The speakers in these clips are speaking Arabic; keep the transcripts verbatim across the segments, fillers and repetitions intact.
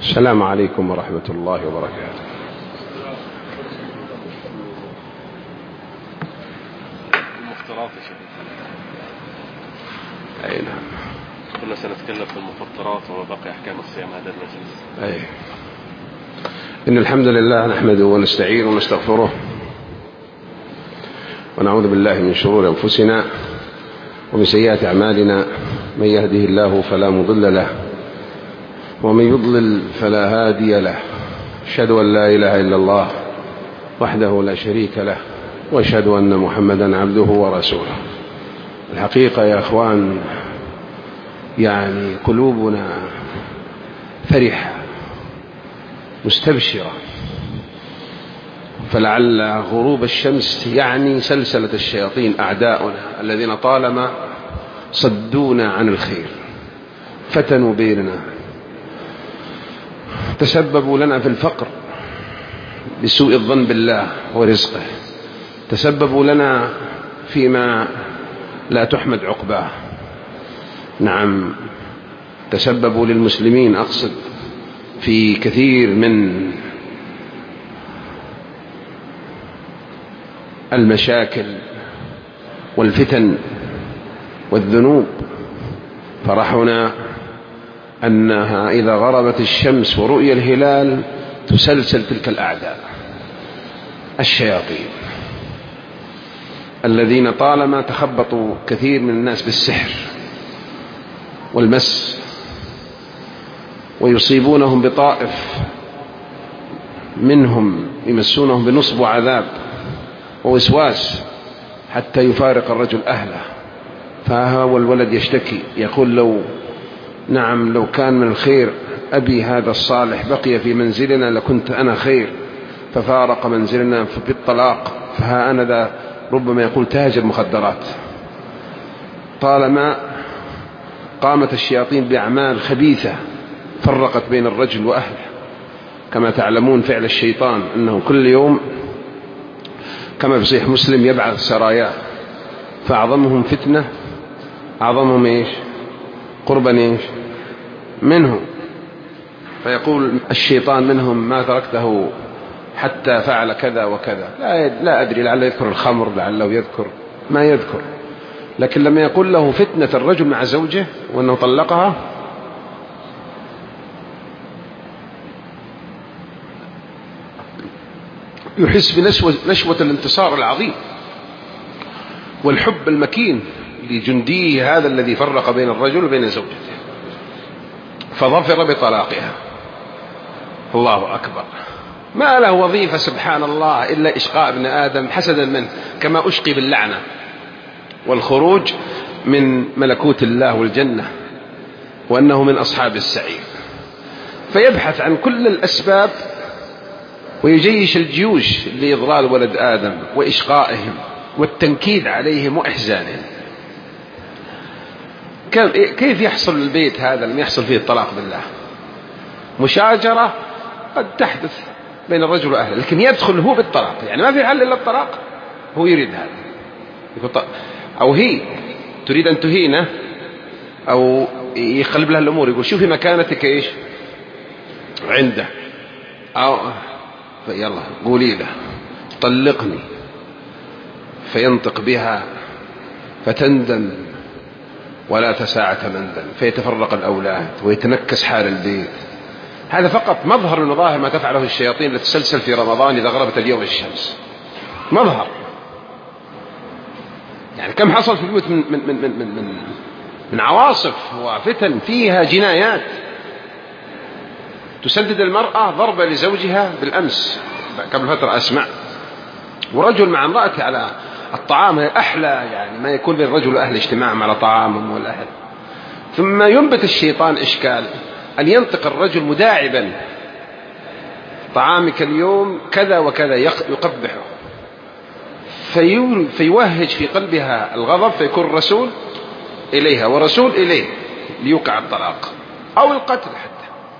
السلام عليكم ورحمة الله وبركاته. المفطرات يا شيخ. أي نعم. كنا سنتكلم في المفطرات وباقي أحكام الصيام هذا المجلس. أي. إن الحمد لله نحمده ونستعينه ونستغفره ونعوذ بالله من شرور أنفسنا ومن سيئات أعمالنا. من يهده الله فلا مضل له ومن يضلل فلا هادي له. أشهد أن لا إله إلا الله وحده لا شريك له وأشهد أن محمدا عبده ورسوله. الحقيقة يا أخوان يعني قلوبنا فرحة مستبشرة، فلعل غروب الشمس يعني سلسلة الشياطين أعداؤنا الذين طالما صدونا عن الخير، فتنوا بيننا، تسببوا لنا في الفقر بسوء الظن بالله ورزقه، تسببوا لنا فيما لا تحمد عقباه. نعم، تسببوا للمسلمين أقصد في كثير من المشاكل والفتن والذنوب. فرحنا أنها إذا غربت الشمس ورؤي الهلال تسلسل تلك الأعداء الشياطين الذين طالما تخبطوا كثير من الناس بالسحر والمس، ويصيبونهم بطائف منهم يمسونهم بنصب وعذاب ووسواس حتى يفارق الرجل أهله. فهو الولد يشتكي يقول لو نعم لو كان من الخير أبي هذا الصالح بقي في منزلنا لكنت أنا خير، ففارق منزلنا بالطلاق، فها أنا ذا ربما يقول تاجر مخدرات. طالما قامت الشياطين بأعمال خبيثة فرقت بين الرجل وأهله. كما تعلمون فعل الشيطان أنه كل يوم كما في صحيح مسلم يبعث سراياه، فأعظمهم فتنة أعظمهم إيش قربا إيش منه، فيقول الشيطان منهم ما تركته حتى فعل كذا وكذا. لا, لا أدري، لعله يذكر الخمر، لعله يذكر ما يذكر، لكن لما يقول له فتنة الرجل مع زوجه وأنه طلقها يحس بنشوة نشوة الانتصار العظيم والحب المكين لجنديه هذا الذي فرق بين الرجل وبين زوجته، فظفر بطلاقها. الله أكبر، ما له وظيفة سبحان الله إلا إشقاء ابن آدم حسدا منه، كما أشقي باللعنة والخروج من ملكوت الله والجنة وأنه من أصحاب السعير. فيبحث عن كل الأسباب ويجيش الجيوش لإضلال ولد آدم وإشقائهم والتنكيد عليهم وإحزانهم. كيف يحصل البيت هذا لم يحصل فيه الطلاق بالله؟ مشاجرة قد تحدث بين الرجل وأهله، لكن يدخل هو بالطلاق، يعني ما في حل إلا الطلاق. هو يريد هذا، أو هي تريد أن تهينه، أو يقلب لها الأمور، يقول شوفي مكانتك إيش عنده، أو يلا قولي له طلقني، فينطق بها فتندم ولا تساعة مندم، فيتفرق الأولاد ويتنكس حال البيت. هذا فقط مظهر من مظاهر ما تفعله الشياطين لتسلسل في رمضان إذا غربت اليوم الشمس، مظهر. يعني كم حصل في البيوت من, من, من, من, من, من عواصف وفتن فيها جنايات. تسدد المرأة ضربة لزوجها بالأمس قبل فترة أسمع، ورجل مع امرأته على الطعام، أحلى يعني ما يكون بين الرجل وأهل اجتماع على طعامهم والأهل، ثم ينبت الشيطان إشكال أن ينطق الرجل مداعبا طعامك اليوم كذا وكذا يقبحه، فيوهج في قلبها الغضب، فيكون الرسول إليها ورسول إليه ليوقع الطلاق أو القتل حتى.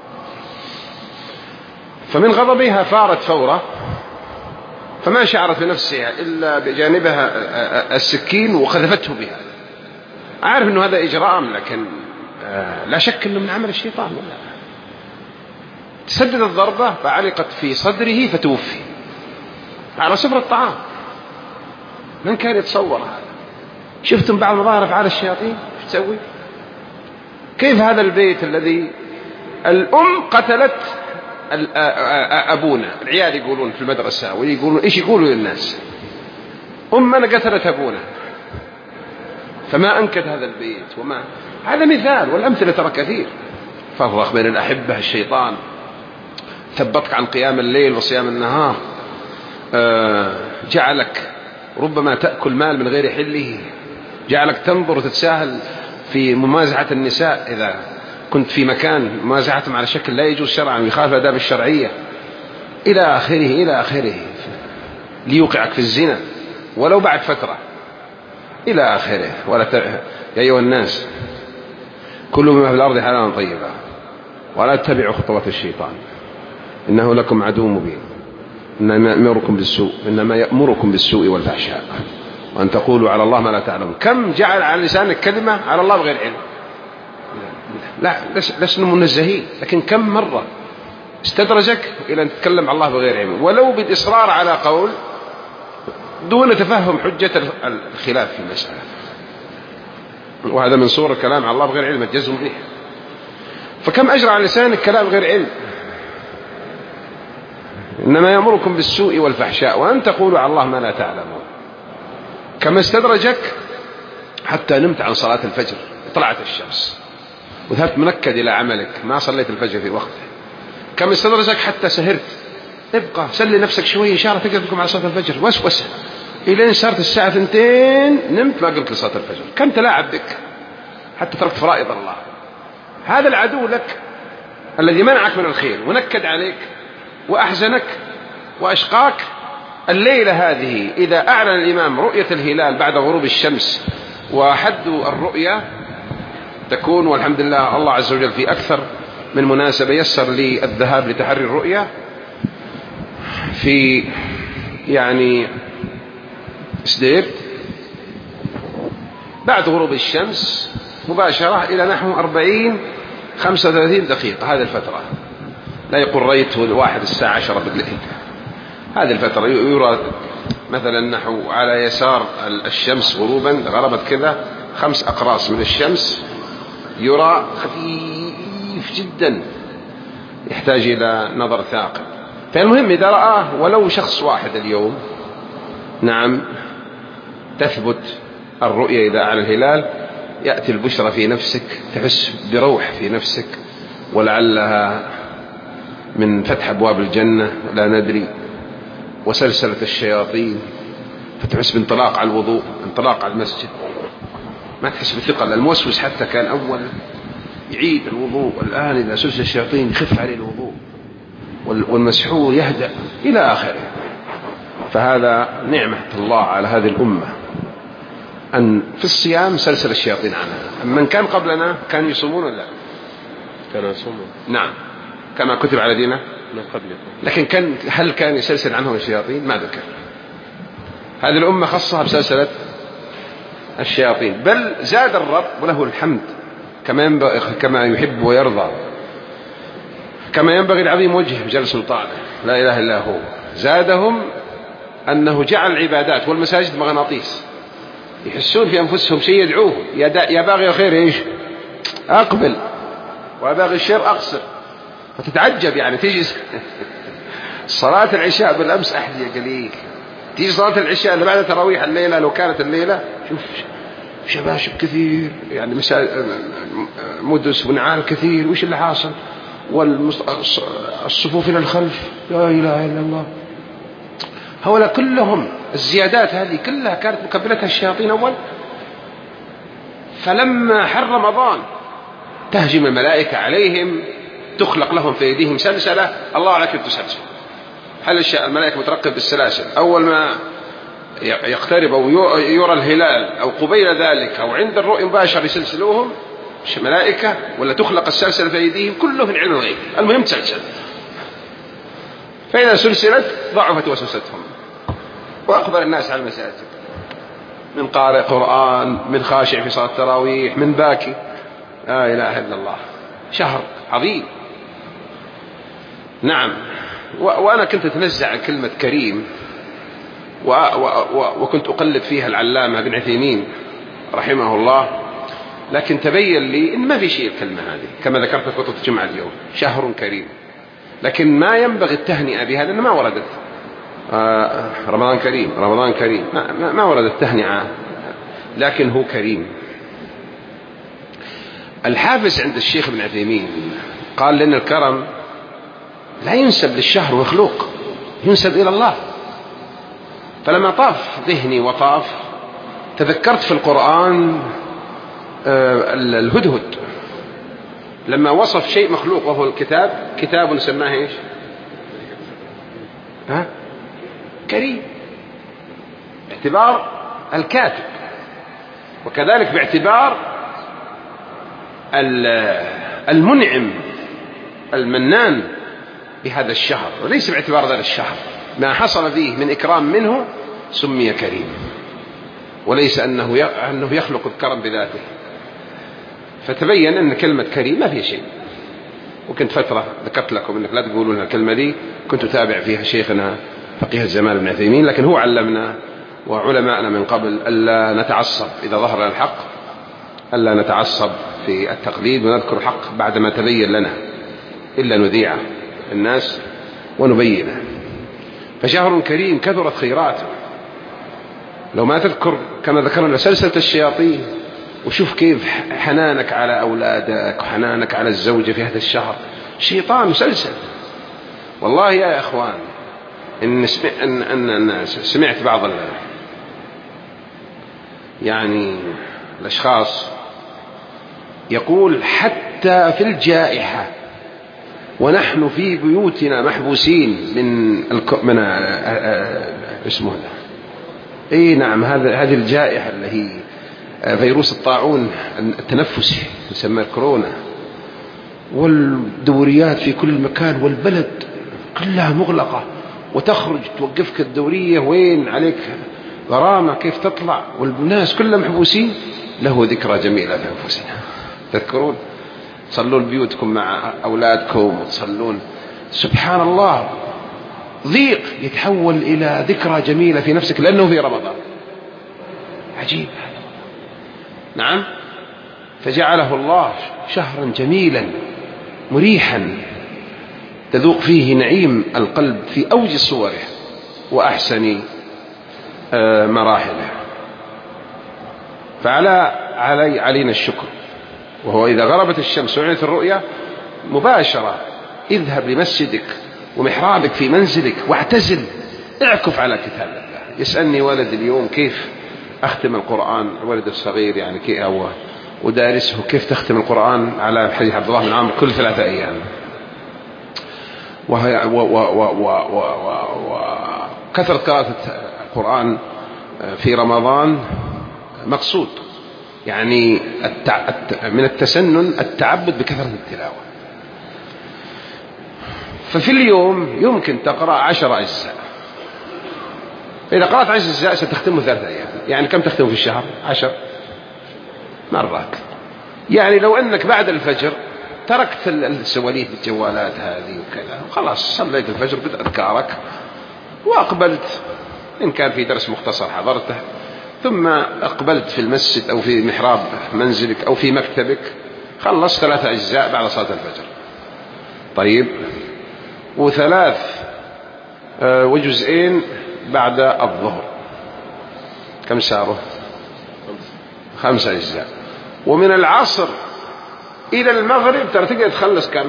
فمن غضبها فارت فورة، فما شعرت بنفسها إلا بجانبها السكين وخذفته بها. أعرف أنه هذا إجرام، لكن لا شك أنه من عمل الشيطان. تسدد الضربة فعلقت في صدره فتوفي على سفر الطعام. من كان يتصور هذا؟ شفتم بعض مظاهر أفعال الشياطين ايش تسوي؟ كيف هذا البيت الذي الأم قتلت أبونا، العيال يقولون في المدرسة ويقولون إيش يقولوا للناس؟ أمنا قتلت أبونا، فما أنكت هذا البيت. وما هذا مثال، والأمثلة ترى كثير. فرق بين الأحبة الشيطان، ثبتك عن قيام الليل وصيام النهار، جعلك ربما تأكل مال من غير حله، جعلك تنظر وتتساهل في ممازحة النساء إذا كنت في مكان ممازحتهم على شكل لا يجوز شرعا ويخالف الآداب الشرعية، إلى آخره إلى آخره، ليوقعك في الزنا ولو بعد فترة إلى آخره. ولا ت... يا أيها الناس كلوا مما في الأرض حلالا طيبا ولا تتبعوا خطوات الشيطان إنه لكم عدو مبين إنما يأمركم بالسوء إنما يأمركم بالسوء والفحشاء وأن تقولوا على الله ما لا تعلمون. كم جعل على لسانك كلمة على الله بغير علم؟ لا لسنا منزهين، لكن كم مرة استدرجك إلى أن تتكلم على الله بغير علم، ولو بالإصرار على قول دون تفهم حجة الخلاف في المسألة. وهذا من صور الكلام على الله بغير علم الجزم به. فكم أجرى على لسانك كلام غير علم؟ إنما يأمركم بالسوء والفحشاء وأن تقولوا على الله ما لا تعلمون. كما استدرجك حتى نمت عن صلاة الفجر، طلعت الشمس وذهبت منكد إلى عملك، ما صليت الفجر في وقته. كما استدرجك حتى سهرت، ابقى سلي نفسك شوي إن شاء الله تقدر تقوم على صلاة الفجر، وسوسة إلى إن صارت الساعة ثنتين نمت ما قمت لصلاة الفجر. كم تلاعب بك حتى تركت فرائض الله. هذا العدو لك الذي منعك من الخير ونكد عليك وأحزنك وأشقاك. الليلة هذه إذا أعلن الإمام رؤية الهلال بعد غروب الشمس وحد الرؤية تكون، والحمد لله الله عز وجل في أكثر من مناسبة يسر لي الذهاب لتحري الرؤية في يعني سديرت بعد غروب الشمس مباشرة إلى نحو أربعين خمسة وثلاثين دقيقة. هذه الفترة لا يقول رأيت واحد الساعة عشرة بالليل. هذه الفترة يرى مثلا نحو على يسار الشمس غروبا غربت كذا خمس أقراص من الشمس، يرى خفيف جدا يحتاج إلى نظر ثاقب. فالمهم إذا رآه ولو شخص واحد اليوم، نعم تثبت الرؤية إذا أعلن الهلال، يأتي البشرى في نفسك، تحس بروح في نفسك ولعلها من فتح أبواب الجنة لا ندري، وسلسلة الشياطين، فتحس بانطلاق على الوضوء، انطلاق على المسجد، ما تحس بثقل. الموسوس حتى كان أول يعيد الوضوء، الآن إذا سلسل الشياطين يخف عليه الوضوء، والمسحور يهدأ إلى آخره. فهذا نعمة الله على هذه الأمة أن في الصيام سلسل الشياطين عنها. من كان قبلنا كان يصومون ولا كانوا يصومون؟ نعم كما كتب على دينه من قبلكم، لكن كان هل كان يسلسل عنهم الشياطين؟ ما ذكر. هذه الأمة خصها بسلسلة الشياطين، بل زاد الرب وله الحمد كما كما يحب ويرضى، كما ينبغي العظيم وجهه بجل سلطانه لا إله إلا هو. زادهم أنه جعل العبادات والمساجد مغناطيس، يحسون في أنفسهم شيء يدعوه، يا باغي الخير إيش أقبل وباغي الشر أقصر. فتتعجب يعني تيجي صلاة العشاء بالأمس أحد قليل، تيجي صلاة العشاء اللي بعد تراويح الليلة لو كانت الليلة شوف شباشب كثير، يعني مدس ونعال كثير، وش اللي حاصل؟ والصفوف إلى الخلف، لا إله إلا الله. هؤلاء كلهم الزيادات هذه كلها كانت مكبلتها الشياطين أول. فلما حر رمضان تهجم الملائكة عليهم، تخلق لهم في أيديهم سلسلة، الله على كيف تسلسل. هل الملائكة مترقب بالسلاسل؟ أول ما يقترب أو يرى الهلال أو قبيل ذلك أو عند الرؤية مباشر يسلسلوهم ملائكة، ولا تخلق السلسلة في أيديهم؟ كله من علم الغيب، المهم تسلسل. فإذا سلسلت ضعفت وسوستهم، وأقبل الناس على المساجد من قارئ قرآن، من خاشع في صلاة التراويح، من باكي. لا إله إلا الله. شهر عظيم. نعم. وأنا كنت أتنزع كلمة كريم و... و... و... وكنت أقلب فيها العلامة ابن عثيمين رحمه الله، لكن تبين لي إن ما في شيء الكلمة هذه كما ذكرت في خطبة الجمعة اليوم، شهر كريم، لكن ما ينبغي التهنئة بها لأن ما وردت آه رمضان كريم رمضان كريم ما, ما وردت التهنئة، لكن هو كريم. الحافز عند الشيخ ابن عثيمين قال لأن الكرم لا ينسب للشهر مخلوق، ينسب إلى الله. فلما طاف ذهني وطاف تذكرت في القرآن الهدهد لما وصف شيء مخلوق وهو الكتاب، كتاب سماه ايش؟ ها؟ كريم، باعتبار الكاتب، وكذلك باعتبار المنعم المنان بهذا الشهر، وليس باعتبار ذلك الشهر. ما حصل فيه من إكرام منه سمي كريم، وليس أنه أنه يخلق الكرم بذاته. فتبين أن كلمة كريم ما فيها شيء. وكنت فترة ذكرت لكم أنك لا تقولون الكلمة دي، كنت أتابع فيها شيخنا فقيه الزمان ابن عثيمين، لكن هو علمنا وعلماءنا من قبل ألا نتعصب إذا ظهر لنا الحق، ألا نتعصب في التقليد ونذكر الحق بعدما تبين لنا، إلا نذيعه الناس ونبينه. فشهر كريم كثرت خيراته. لو ما تذكر كما ذكرنا سلسلة الشياطين، وشوف كيف حنانك على أولادك وحنانك على الزوجة في هذا الشهر، شيطان مسلسل. والله يا أخوان إن, إن, إن, إن سمعت بعض يعني الأشخاص يقول حتى في الجائحة ونحن في بيوتنا محبوسين من من اسمه ده اي نعم هذا هذه الجائحة اللي هي فيروس الطاعون التنفسي يسمى كورونا، والدوريات في كل مكان والبلد كلها مغلقة، وتخرج توقفك الدورية وين عليك غرامة كيف تطلع، والناس كلها محبوسين. له ذكرى جميلة في أنفسنا، تذكرون تصلون بيوتكم مع أولادكم وتصلون، سبحان الله ضيق يتحول إلى ذكرى جميلة في نفسك لأنه في رمضان. عجيب هذا. نعم. فجعله الله شهرا جميلا مريحا تذوق فيه نعيم القلب في أوج صوره وأحسن مراحله. فعلى علي علينا الشكر، وهو إذا غربت الشمس وعنت الرؤيا مباشرة اذهب لمسجدك ومحرابك في منزلك واعتزل، اعكف على كتاب الله. يسألني ولد اليوم كيف أختم القرآن، ولد الصغير يعني كي هو ودارسه كيف تختم القرآن على حديث عبد الله بن عمرو كل ثلاثة أيام. وكثرة قراءة القرآن في رمضان مقصود، يعني التع... من التسنن التعبد بكثرة التلاوة. ففي اليوم يمكن تقرأ عشر أجزاء، إذا قرأت عشر أجزاء ستختمه ثلاثة أيام، يعني كم تختمه في الشهر؟ عشر مرات. يعني لو أنك بعد الفجر تركت السواليف بالجوالات هذه وكذا، خلاص صليت الفجر بأذكارك وأقبلت، إن كان في درس مختصر حضرته، ثم أقبلت في المسجد أو في محراب منزلك أو في مكتبك، خلص ثلاثة أجزاء بعد صلاة الفجر. طيب، وثلاث وجزئين بعد الظهر، كم صاروا؟ خمسة أجزاء. ومن العصر إلى المغرب ترى تقدر تخلص كم؟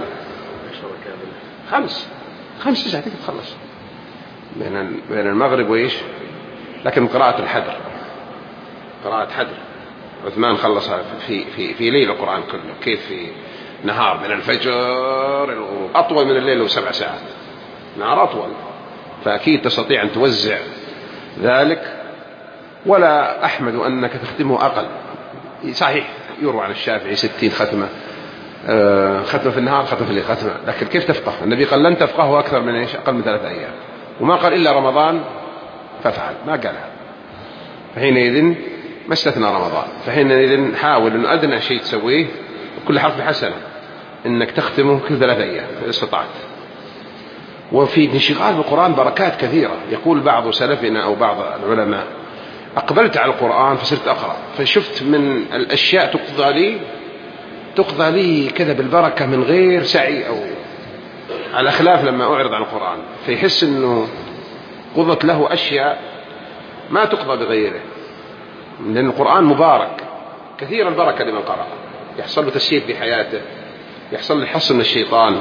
خمس خمس أجزاء تقدر تخلص بين بين المغرب وإيش. لكن قراءة الحدر، قراءة حدر عثمان خلصها في في في ليل القرآن كله، كيف في نهار من الفجر أطول من الليل وسبع ساعات، نهار أطول، فأكيد تستطيع أن توزع ذلك. ولا أحمد أنك تختمه أقل، صحيح يروى عن الشافعي ستين ختمة، ختمة في النهار ختمة في الليل ختمة، لكن كيف تفقه؟ النبي قال لن تفقهه أكثر من إيش؟ أقل من ثلاثة أيام، وما قال إلا رمضان فافعل، ما قالها. فحينئذ ما استثنى رمضان. فحينئذ حاول أن أدنى شيء تسويه كل حرف بحسنة، إنك تختمه كل ثلاثة أيام إذا استطعت. وفي انشغال بالقرآن بركات كثيرة. يقول بعض سلفنا أو بعض العلماء: أقبلت على القرآن فصرت أقرأ، فشفت من الأشياء تقضى لي تقضى لي كذا بالبركة من غير سعي، أو على خلاف لما أعرض عن القرآن فيحس أنه قضت له أشياء ما تقضى بغيره، لأن القرآن مبارك كثير البركة لمن قرأ، يحصل له تسيير في حياته، يحصل له حصن من الشيطان،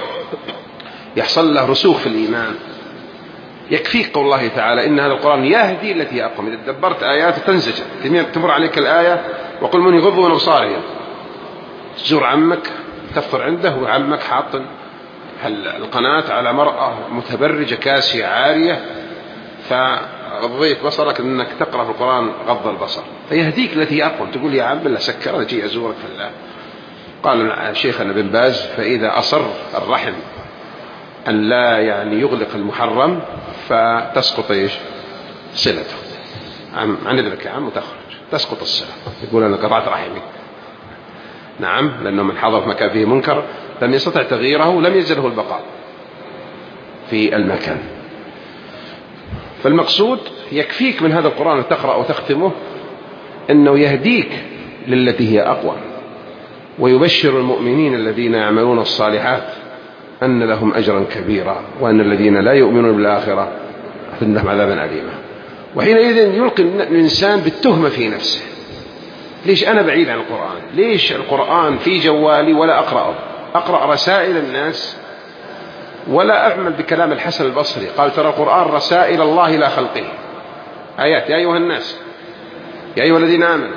يحصل له رسوخ في الإيمان. يكفيك قول الله تعالى: إن هذا القرآن يهدي التي أقوم. إذا تدبرت آياته تنزجر، تمر عليك الآية: وقل من يغض من أبصارهم. تزور عمك تفطر عنده وعمك حاط القناة على مرأة متبرجة كاسية عارية، فغضيت بصرك أنك تقرأ في القرآن غض البصر، فيهديك التي أقوم. تقول: يا عم لا سكر أجي أزورك في الله. قال شيخنا بن باز: فإذا أصر الرحم أن لا يعني يغلق المحرم فتسقط إيش صلته. عم عن ذلك يا عم وتخرج تسقط الصلة. يقول: أنا قطعت رحمي. نعم، لأنه من حضر في مكان فيه منكر لم يستطع تغييره، لم يزله البقاء في المكان. فالمقصود يكفيك من هذا القرآن تقرأ وتختمه أنه يهديك للتي هي أقوى، ويبشر المؤمنين الذين يعملون الصالحات أن لهم أجرا كبيرا، وأن الذين لا يؤمنون بالآخرة أعتدنا عذابا أليما. وحينئذ يلقي الإنسان بالتهمة في نفسه: ليش أنا بعيد عن القرآن؟ ليش القرآن في جوالي ولا أقرأه؟ أقرأ رسائل الناس ولا أعمل بكلام الحسن البصري. قال: ترى القرآن رسائل الله إلى خلقه، آيات: يا أيها الناس، يا أيها الذين آمنوا،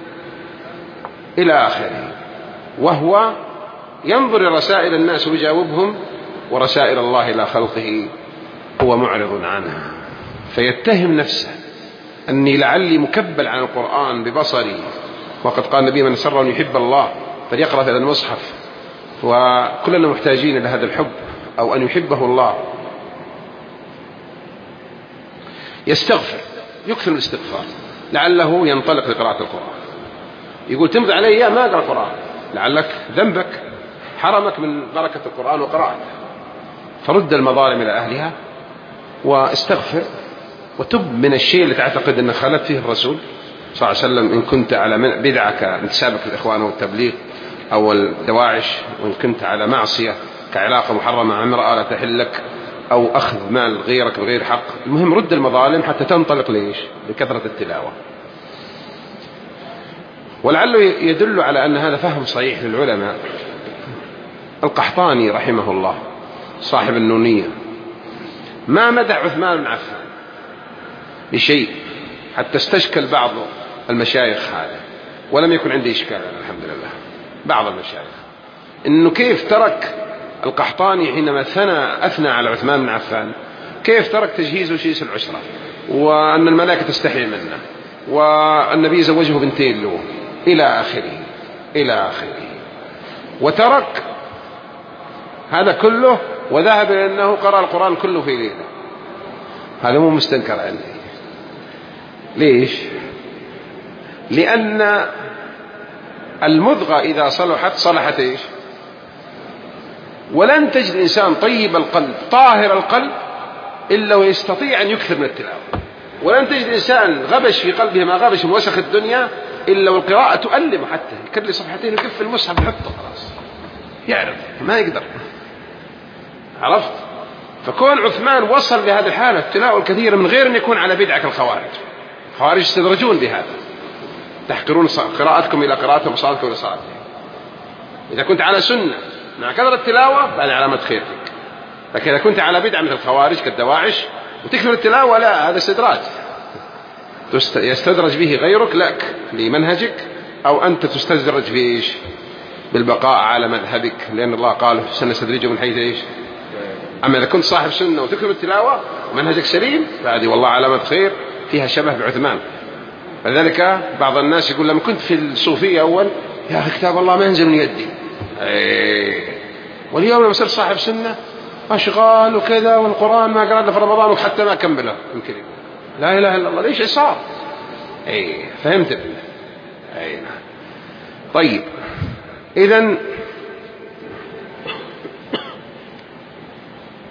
إلى آخره. وهو ينظر رسائل الناس ويجاوبهم، ورسائل الله إلى خلقه هو معرض عنها، فيتهم نفسه أني لعلي مكبل عن القرآن ببصري. وقد قال النبي: من سر أن يحب الله فليقرأ هذا المصحف. وكلنا محتاجين إلى هذا الحب، أو أن يحبه الله. يستغفر، يكثر الاستغفار، لعله ينطلق لقراءة القرآن. يقول: تمضي علي أيام ما أقرأ القرآن، لعلك ذنبك حرمك من بركة القرآن وقراءته. فرد المظالم إلى أهلها واستغفر، وتب من الشيء اللي تعتقد أن خالف فيه الرسول صلى الله عليه وسلم. إن كنت على بدعة كانتسابك الإخوان والتبليغ أو الدواعش، وإن كنت على معصية كعلاقة محرمة مع امرأة لا تحل لك، أو أخذ مال غيرك بغير حق. المهم رد المظالم حتى تنطلق ليش لكثرة التلاوة. ولعله يدل على أن هذا فهم صحيح للعلماء. القحطاني رحمه الله صاحب النونية ما مدح عثمان بن عفان بشيء حتى استشكل بعض المشايخ هذا، ولم يكن عندي إشكال الحمد لله. بعض المشايخ إنه كيف ترك القحطاني حينما ثنى أثنى على عثمان بن عفان، كيف ترك تجهيز وشيس العشرة، وأن الملائكة تستحي منه، والنبي زوجه بنتين له، إلى آخره إلى آخره، وترك هذا كله وذهب إلى أنه قرأ القرآن كله في ليلة. هذا مو مستنكر عندي. ليش؟ لأن المضغة إذا صلحت صلحت إيش؟ ولن تجد إنسان طيب القلب طاهر القلب إلا ويستطيع أن يكثر من التلاوة. ولن تجد إنسان غبش في قلبه ما غبش من وسخ الدنيا إلا والقراءة تؤلم، حتى يكرر صفحتين ويقف المصحف يحطه خلاص يعرف ما يقدر. عرفت؟ فكون عثمان وصل لهذه الحالة التلاوة الكثيرة من غير أن يكون على بدعة الخوارج. الخوارج يستدرجون بهذا، تحقرون قراءتكم إلى قراءتهم وصلاتكم إلى صلاتهم. إذا كنت على سنة مع كثرة التلاوة فهذه علامة خير فيك. لكن إذا كنت على بدعة مثل الخوارج كالدواعش وتكثر التلاوة، لا، هذا استدراج يستدرج به غيرك لك لمنهجك، أو أنت تستدرج في إيش؟ بالبقاء على مذهبك، لأن الله قال سنستدرجه من حيث إيش؟ أما إذا كنت صاحب سنة وتكثر التلاوة ومنهجك سليم فهذه والله علامة خير فيها شبه بعثمان. فلذلك بعض الناس يقول لما كنت في الصوفية أول يا أخي كتاب الله ما ينزل من يدي، أيه. واليوم لما صرت صاحب سنة أشغال وكذا والقرآن ما قرأنا في رمضان وحتى ما كمله يمكن يقول لا إله إلا الله. ليش عصار؟ أي فهمت بالله. أي نعم. طيب إذن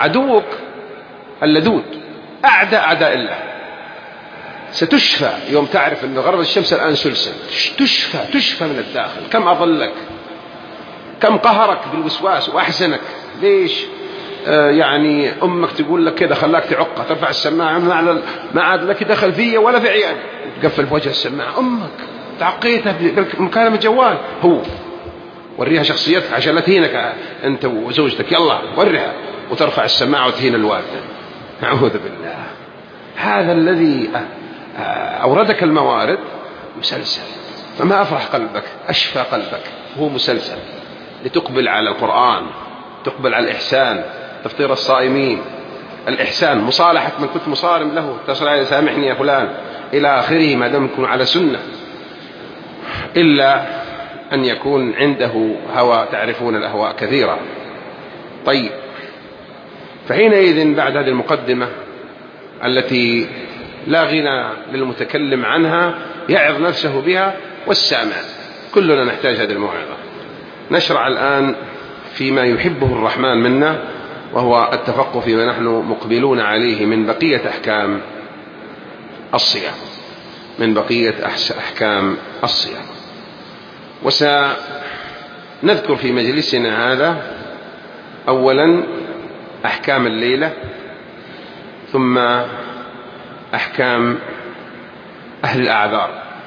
عدوك اللدود أعدى أعداء الله. ستشفى يوم تعرف أن غرب الشمس الآن سلسل، تشفى تشفى من الداخل. كم أضلك، كم قهرك بالوسواس وأحزنك. ليش؟ آه يعني أمك تقول لك كذا خلاك تعقة، ترفع السماعة ما عاد لك دخل فيه ولا في عيال، تقفل في وجه السماعة. أمك تعقيتها بمكالمة جوال. هو وريها شخصيتك عشان لا تهينك أنت وزوجتك، يلا وريها، وترفع السماعة وتهين الوالدة. أعوذ بالله. هذا الذي أوردك الموارد مسلسل، فما أفرح قلبك، أشفى قلبك، هو مسلسل. لتقبل على القرآن، تقبل على الإحسان، تفطير الصائمين، الإحسان، مصالحة من كنت مصارم له، تصل عليه سامحني يا فلان إلى آخره، ما دام يكون على سنة، إلا أن يكون عنده هوى. تعرفون الأهواء كثيرة. طيب، فحينئذ بعد هذه المقدمة التي لا غنى للمتكلم عنها يعظ نفسه بها والسامع، كلنا نحتاج هذه الموعظة. نشرع الآن فيما يحبه الرحمن منا، وهو التفقه فيما نحن مقبلون عليه من بقية أحكام الصيام، من بقية أحكام الصيام. وسنذكر في مجلسنا هذا أولا أحكام الليلة، ثم أحكام أهل الأعذار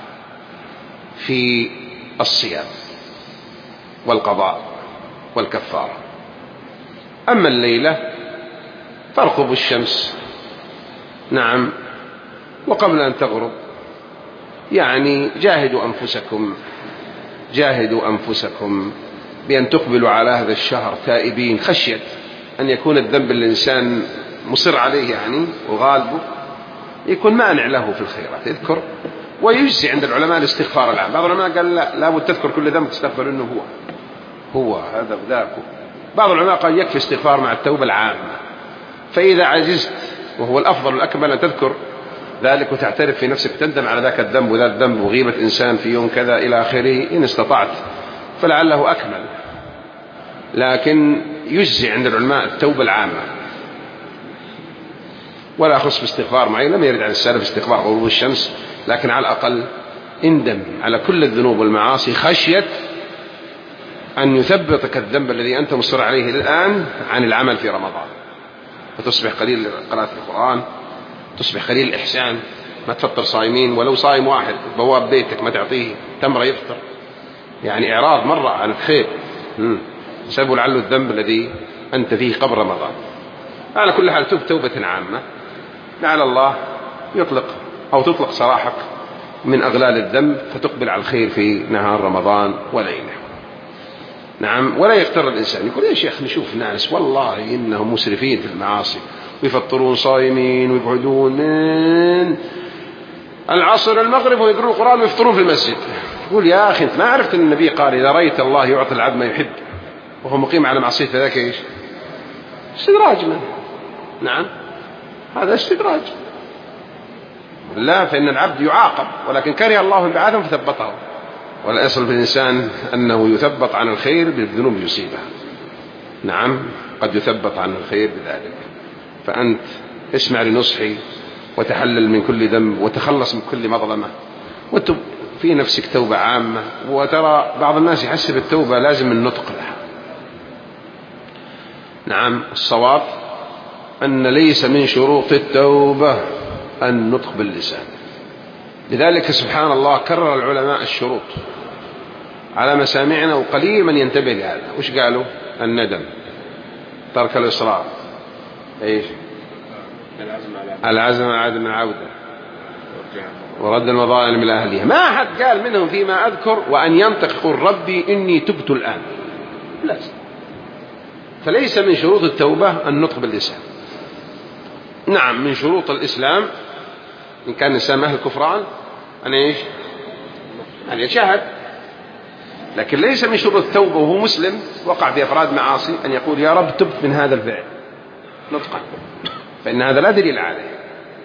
في الصيام والقضاء والكفارة. أما الليلة فارقبوا الشمس، نعم، وقبل أن تغرب، يعني جاهدوا أنفسكم جاهدوا أنفسكم بأن تقبلوا على هذا الشهر تائبين، خشية أن يكون الذنب الإنسان مصر عليه يعني وغالبه يكون مانع له في الخيرات. اذكر، ويجزي عند العلماء الاستغفار العام. بعض العلماء قال لا لابد تذكر كل ذنب تستغفر انه هو هو هذا وذاك. بعض العلماء قال يكفي استغفار مع التوبة العامة. فإذا عجزت، وهو الأفضل الأكمل أن تذكر ذلك وتعترف في نفسك، تندم على ذاك الذنب وذا الذنب وغيبة إنسان في يوم كذا إلى آخره إن استطعت، فلعله أكمل. لكن يجزي عند العلماء التوبة العامة، ولا أخص باستغفار معين. لم يرد عن السلف استغفار غروب الشمس، لكن على الأقل اندم على كل الذنوب والمعاصي خشية أن يثبتك الذنب الذي أنت مصر عليه الآن عن العمل في رمضان، فتصبح قليل قراءة القرآن، تصبح قليل الإحسان، ما تفطر صائمين ولو صائم واحد بواب بيتك ما تعطيه تمرة يفطر، يعني إعراض مرة عن الخير، سبب لعله الذنب الذي أنت فيه قبل رمضان. على كل حال توب توبة عامة، لعل الله يطلق أو تطلق سراحك من أغلال الذنب، فتقبل على الخير في نهار رمضان وليلة. نعم، ولا يغتر الإنسان يقول يا شيخ نشوف ناس والله إنهم مسرفين في المعاصي ويفطرون صائمين ويبعدون من العصر المغرب ويقرؤون القرآن ويفطرون في المسجد. يقول يا أخي أنت ما عرفت أن النبي قال إذا رأيت الله يعطي العبد ما يحب وهو مقيم على معصية ذاك إيش؟ استدراج منه. نعم، هذا استدراج. لا، فإن العبد يعاقب، ولكن كره الله انبعاثهم فثبطه. والأصل في الإنسان أنه يثبط عن الخير بالذنوب يصيبها. نعم، قد يثبط عن الخير بذلك. فأنت اسمع لنصحي وتحلل من كل ذنب وتخلص من كل مظلمة وتب في نفسك توبة عامة. وترى بعض الناس يحسب التوبة لازم النطق لها. نعم، الصواب أن ليس من شروط التوبة النطق باللسان. لذلك سبحان الله كرر العلماء الشروط على مسامعنا، وقليل من ينتبه لهذا. وش قالوا؟ الندم، ترك الإصرار، إيش؟ العزم على عدم العودة، ورد المظالم إلى أهلها. ما أحد قال منهم فيما أذكر وأن ينطق يقول ربي إني تبت الآن، لا. فليس من شروط التوبة النطق باللسان. نعم، من شروط الإسلام إن كان الإنسان أهل الكفران أن إيش؟ أن يشهد. لكن ليس من شروط التوبة وهو مسلم وقع في أفراد معاصي أن يقول يا رب تبت من هذا الفعل نطقا، فإن هذا لا دليل عليه.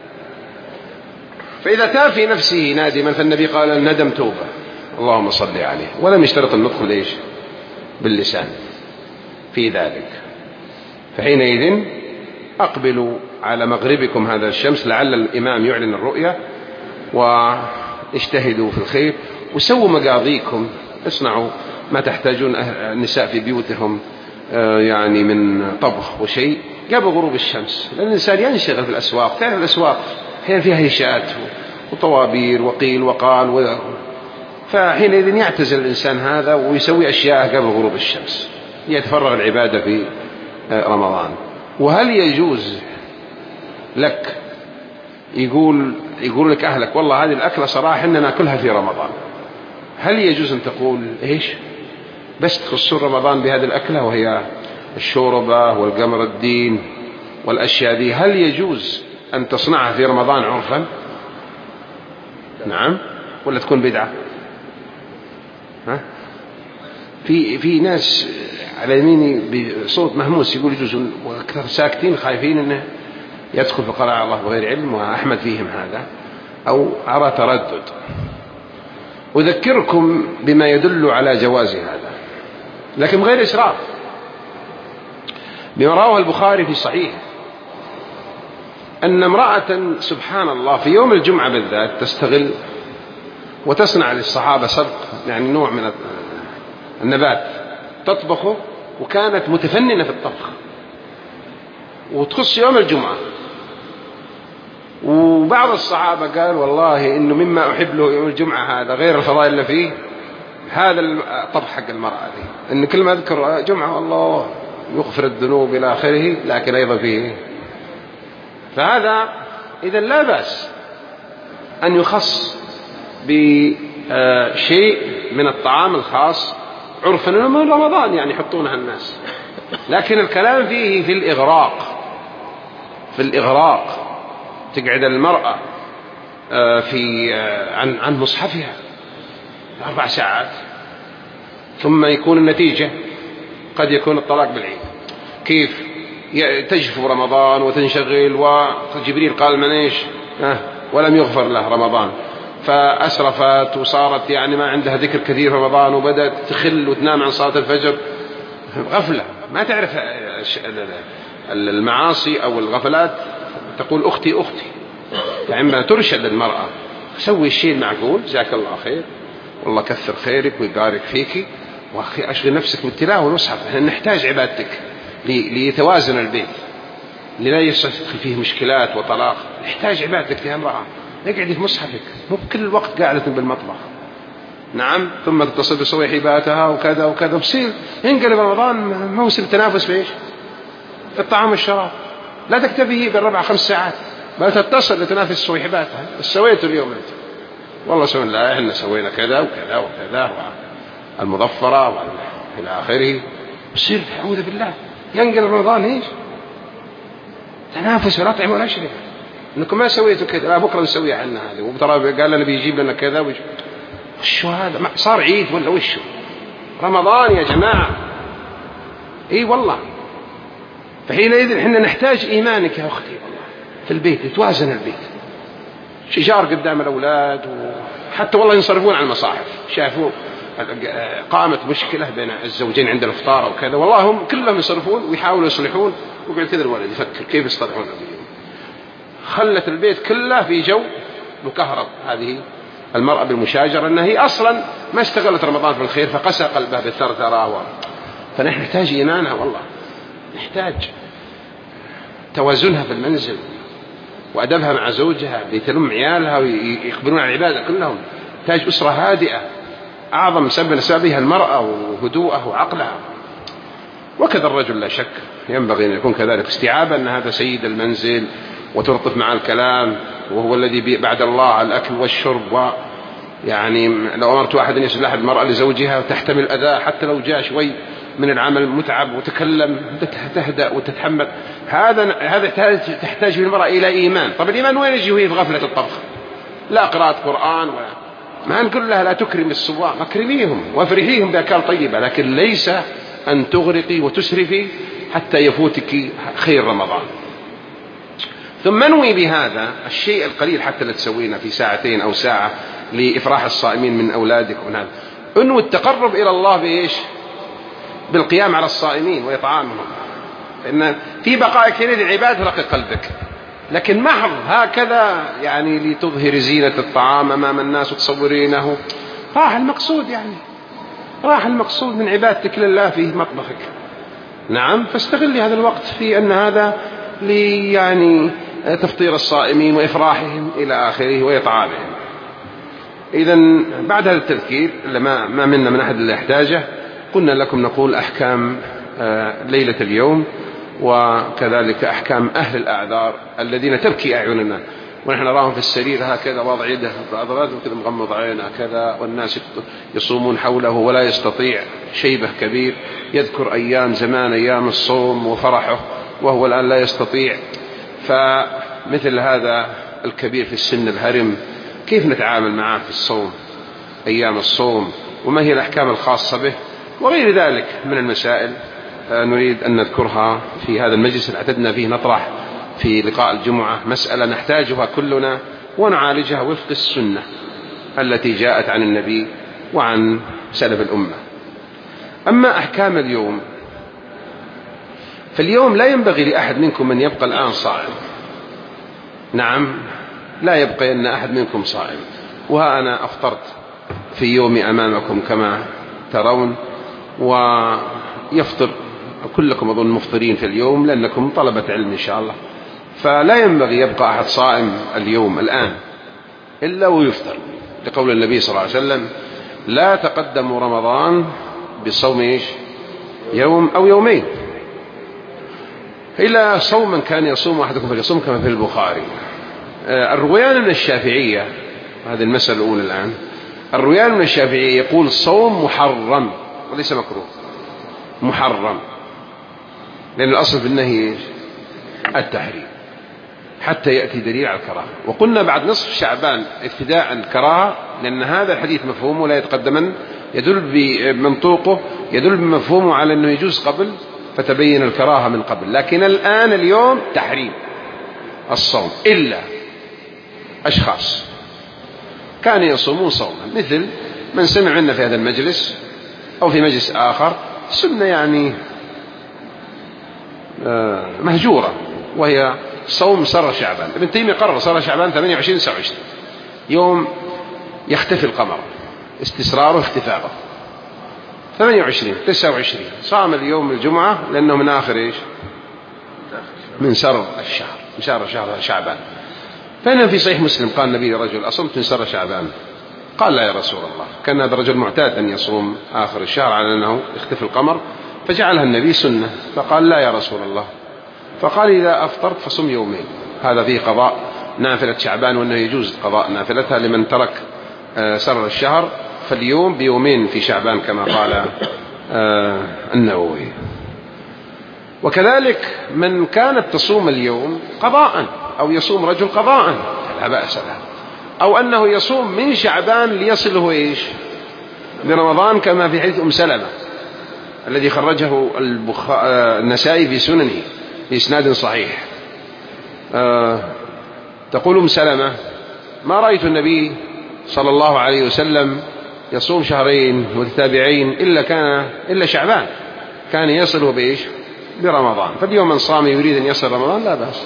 فإذا تاب في نفسه نادما فالنبي قال الندم توبة، اللهم صل عليه، ولم يشترط النطق ليش؟ باللسان في ذلك. فحينئذ أقبلوا على مغربكم هذا الشمس لعل الإمام يعلن الرؤية، واجتهدوا في الخير وسووا مقاضيكم، اصنعوا ما تحتاجون النساء في بيوتهم يعني من طبخ وشيء قبل غروب الشمس، لأن الإنسان ينشغل في الأسواق. تعرف الأسواق هي فيها هشات وطوابير وقيل وقال و... فحينئذ يعتزل الإنسان هذا ويسوي أشياء قبل غروب الشمس، يتفرغ العبادة في رمضان. وهل يجوز لك يقول يقول لك أهلك والله هذه الأكلة صراحة إننا ناكلها في رمضان، هل يجوز أن تقول إيش بس تخصون رمضان بهذه الأكلة وهي الشوربة والقمر الدين والأشياء دي، هل يجوز أن تصنعها في رمضان عرفا؟ نعم ولا تكون بدعة؟ ها؟ في في ناس على يميني بصوت مهموس يقول يجوز، وأكثر ساكتين خايفين أنه يدخل في قراءة الله بغير علم، وأحمد فيهم هذا أو أرى تردد. أذكركم بما يدل على جواز هذا لكن بغير إسراف، بما رواه البخاري في صحيح أن امرأة سبحان الله في يوم الجمعة بالذات تستغل وتصنع للصحابة سبق، يعني نوع من النبات تطبخه، وكانت متفننة في الطبخ وتخص يوم الجمعة. وبعض الصحابة قال والله إنه مما أحب له يوم الجمعة هذا غير الفضائل اللي فيه هذا الطبخ حق المرأة دي، إن كل ما أذكر جمعة والله يغفر الذنوب إلى آخره، لكن أيضا فيه. فهذا إذا لا بأس أن يخص بشيء من الطعام الخاص عرفا أنه من رمضان يعني يحطونها الناس، لكن الكلام فيه في الإغراق في الإغراق تقعد المرأة في عن عن مصحفها أربع ساعات، ثم يكون النتيجة قد يكون الطلاق بالعيد. كيف تجفو رمضان وتنشغل، وجبريل قال من إيش ولم يغفر له رمضان، فأسرفت وصارت يعني ما عندها ذكر كثير في رمضان، وبدأت تخل وتنام عن صلاة الفجر، غفلة ما تعرف المعاصي أو الغفلات. تقول أختي أختي يعني ترشد المرأة، سوي الشيء المعقول، جزاك الله خير والله كثر خيرك ويبارك فيك، وأخي أشغل نفسك بالتلاوة والمصحف. احنا نحتاج عبادتك ليتوازن البيت، لا يدخل فيه مشكلات وطلاق، نحتاج عبادتك يا امرأة، اقعدي في مصحفك، مو بكل الوقت قاعدة بالمطبخ. نعم ثم تتصل بصويحباتها وكذا وكذا، بصير ينقلب رمضان موسم تنافس في ايش؟ في الطعام والشراب. لا تكتفي بالربع خمس ساعات، بل تتصل لتنافس صويحباتها، سويته اليوم انت والله سوينا، لا احنا سوينا كذا وكذا وكذا المظفرة والى اخره، بصير أعوذ بالله ينقل رمضان ايش؟ تنافس ولا طعم ولا شرب، انكم ما سويتوا كذا، لا بكره نسويها عنا هذه، وترى قال لنا بيجيب لنا كذا وش وشو هذا؟ صار عيد ولا وشو؟ رمضان يا جماعه. اي والله. فحينئذ احنا نحتاج ايمانك يا اختي والله في البيت، يتوازن البيت، شجار قدام الاولاد، وحتى والله ينصرفون عن المصاحف. شافوا قامت مشكلة بين الزوجين عند الافطار أو كذا، والله هم كلهم يصرفون ويحاولوا يصلحون، وقعد كذا الولد يفكر كيف يصطلحون. خلت البيت كله في جو مكهرب هذه المرأة بالمشاجرة، أنها هي أصلا ما استغلت رمضان في الخير، فقسى قلبها بالثرثرة. فنحن نحتاج إيمانها والله، نحتاج توازنها في المنزل وأدبها مع زوجها لتلم عيالها ويقبلون على العبادة كلهم. نحتاج أسرة هادئة، أعظم سبب نسبها المرأة وهدوءها وعقلها. وكذا الرجل لا شك ينبغي أن يكون كذلك، استيعابا أن هذا سيد المنزل وتلطف مع الكلام، وهو الذي بعد الله الأكل والشرب. ويعني لو أمرت واحد أن يسمح المرأة لزوجها وتحتمل أذى حتى لو جاء شوي من العمل متعب وتكلم، تهدأ وتتحمل، هذا هذا تحتاج في المرأة إلى إيمان. طب الإيمان وين يجي وهي في غفلة الطبخ؟ لا قراءة قرآن ولا، ما نقول لها لا تكرم الصباح، اكرميهم وافرحيهم بأكل طيبة، لكن ليس أن تغرقي وتسرفي حتى يفوتك خير رمضان. ثم انوي بهذا الشيء القليل حتى لا تسوينا في ساعتين أو ساعة لإفراح الصائمين من أولادك ونال. انوي التقرب إلى الله بإيش؟ بالقيام على الصائمين وإطعامهم. إن في بقاء كثير للعباد رق قلبك، لكن محض هكذا يعني لتظهر زينة الطعام أمام الناس وتصورينه، راح المقصود، يعني راح المقصود من عبادتك لله في مطبخك. نعم، فاستغلي هذا الوقت في أن هذا لي يعني تفطير الصائمين وإفراحهم إلى آخره وإطعامهم. إذن بعد هذا التذكير ما ما منا من أحد اللي يحتاجه، قلنا لكم نقول أحكام ليلة اليوم، وكذلك أحكام أهل الأعذار الذين تبكي أعيننا ونحن نراهم في السرير هكذا واضع يده بأضغاثه وكذا مغمض عينه كذا، والناس يصومون حوله ولا يستطيع، شيبه كبير يذكر أيام زمان أيام الصوم وفرحه وهو الآن لا يستطيع. فمثل هذا الكبير في السن الهرم كيف نتعامل معه في الصوم، أيام الصوم، وما هي الأحكام الخاصة به، وغير ذلك من المسائل نريد أن نذكرها في هذا المجلس اللي اعتدنا فيه نطرح في لقاء الجمعة مسألة نحتاجها كلنا ونعالجها وفق السنة التي جاءت عن النبي وعن سلف الأمة. أما أحكام اليوم، فاليوم لا ينبغي لأحد منكم أن يبقى الآن صائم. نعم، لا يبقى أن أحد منكم صائم، وها أنا أفطرت في يومي أمامكم كما ترون، ويفطر كلكم أظن مفطرين في اليوم لأنكم طلبة علم إن شاء الله، فلا ينبغي يبقى أحد صائم اليوم الآن إلا ويفطر، لقول النبي صلى الله عليه وسلم: لا تقدموا رمضان بصوم إيش؟ يوم أو يومين، إلا صوما كان يصوم أحدكم فليصوم كما في البخاري. الرويان من الشافعية، هذه المسألة الأولى الآن، الرويان من الشافعية يقول الصوم محرم وليس مكروه، محرم، لأن الأصل في النهي التحريم حتى يأتي دليل على الكراهة. وقلنا بعد نصف شعبان ابتداء الكراهة، لأن هذا الحديث مفهومه لا يتقدمن، يدل بمنطوقه يدل بمفهومه على أنه يجوز قبل، فتبين الكراهة من قبل. لكن الآن اليوم تحريم الصوم إلا أشخاص كانوا يصومون صوما، مثل من سمع منا في هذا المجلس أو في مجلس آخر سنة يعني مهجورة، وهي صوم سر شعبان. ابن تيمية قرر سر شعبان ثمانية وعشرين تسعة وعشرين يوم يختفي القمر، استسراره اختفاءه، ثمانية وعشرين تسعة وعشرين صام اليوم الجمعة لأنه من آخر إيش؟ من سر الشهر، من شهر شهر شعبان. فإن في صحيح مسلم قال النبي رجل: أصمت من سر شعبان؟ قال: لا يا رسول الله. كان هذا الرجل معتاد أن يصوم آخر الشهر على أنه يختفي القمر، فجعلها النبي سنة، فقال: لا يا رسول الله. فقال: إذا أفطرت فصم يومين. هذا فيه قضاء نافلة شعبان، وأنه يجوز قضاء نافلتها لمن ترك سر الشهر، فاليوم بيومين في شعبان كما قال النووي. وكذلك من كانت تصوم اليوم قضاء، أو يصوم رجل قضاء لا بأس له، أو أنه يصوم من شعبان ليصله إيش؟ برمضان، كما في حديث أم سلمة الذي خرجه النسائي في سننه بإسناد صحيح. أه تقول أم سلمة: ما رأيت النبي صلى الله عليه وسلم يصوم شهرين متتابعين إلا كان إلا شعبان كان يصله بإيش؟ برمضان. فاليوم من صام يريد أن يصل رمضان لا بأس.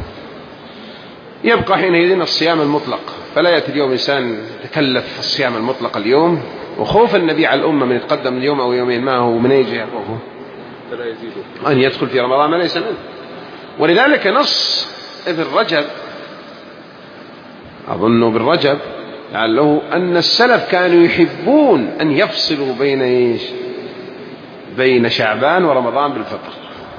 يبقى حينئذ الصيام المطلق، فلا يأتي اليوم إنسان يتكلف الصيام المطلق اليوم، وخوف النبي على الأمة من يتقدم اليوم أو يومين ما هو من يجي أن يدخل في رمضان ما ليس منه. ولذلك نص ابن رجب، أظن بالرجب لعله، أن السلف كانوا يحبون أن يفصلوا بين إيش؟ بين شعبان ورمضان بالفطر.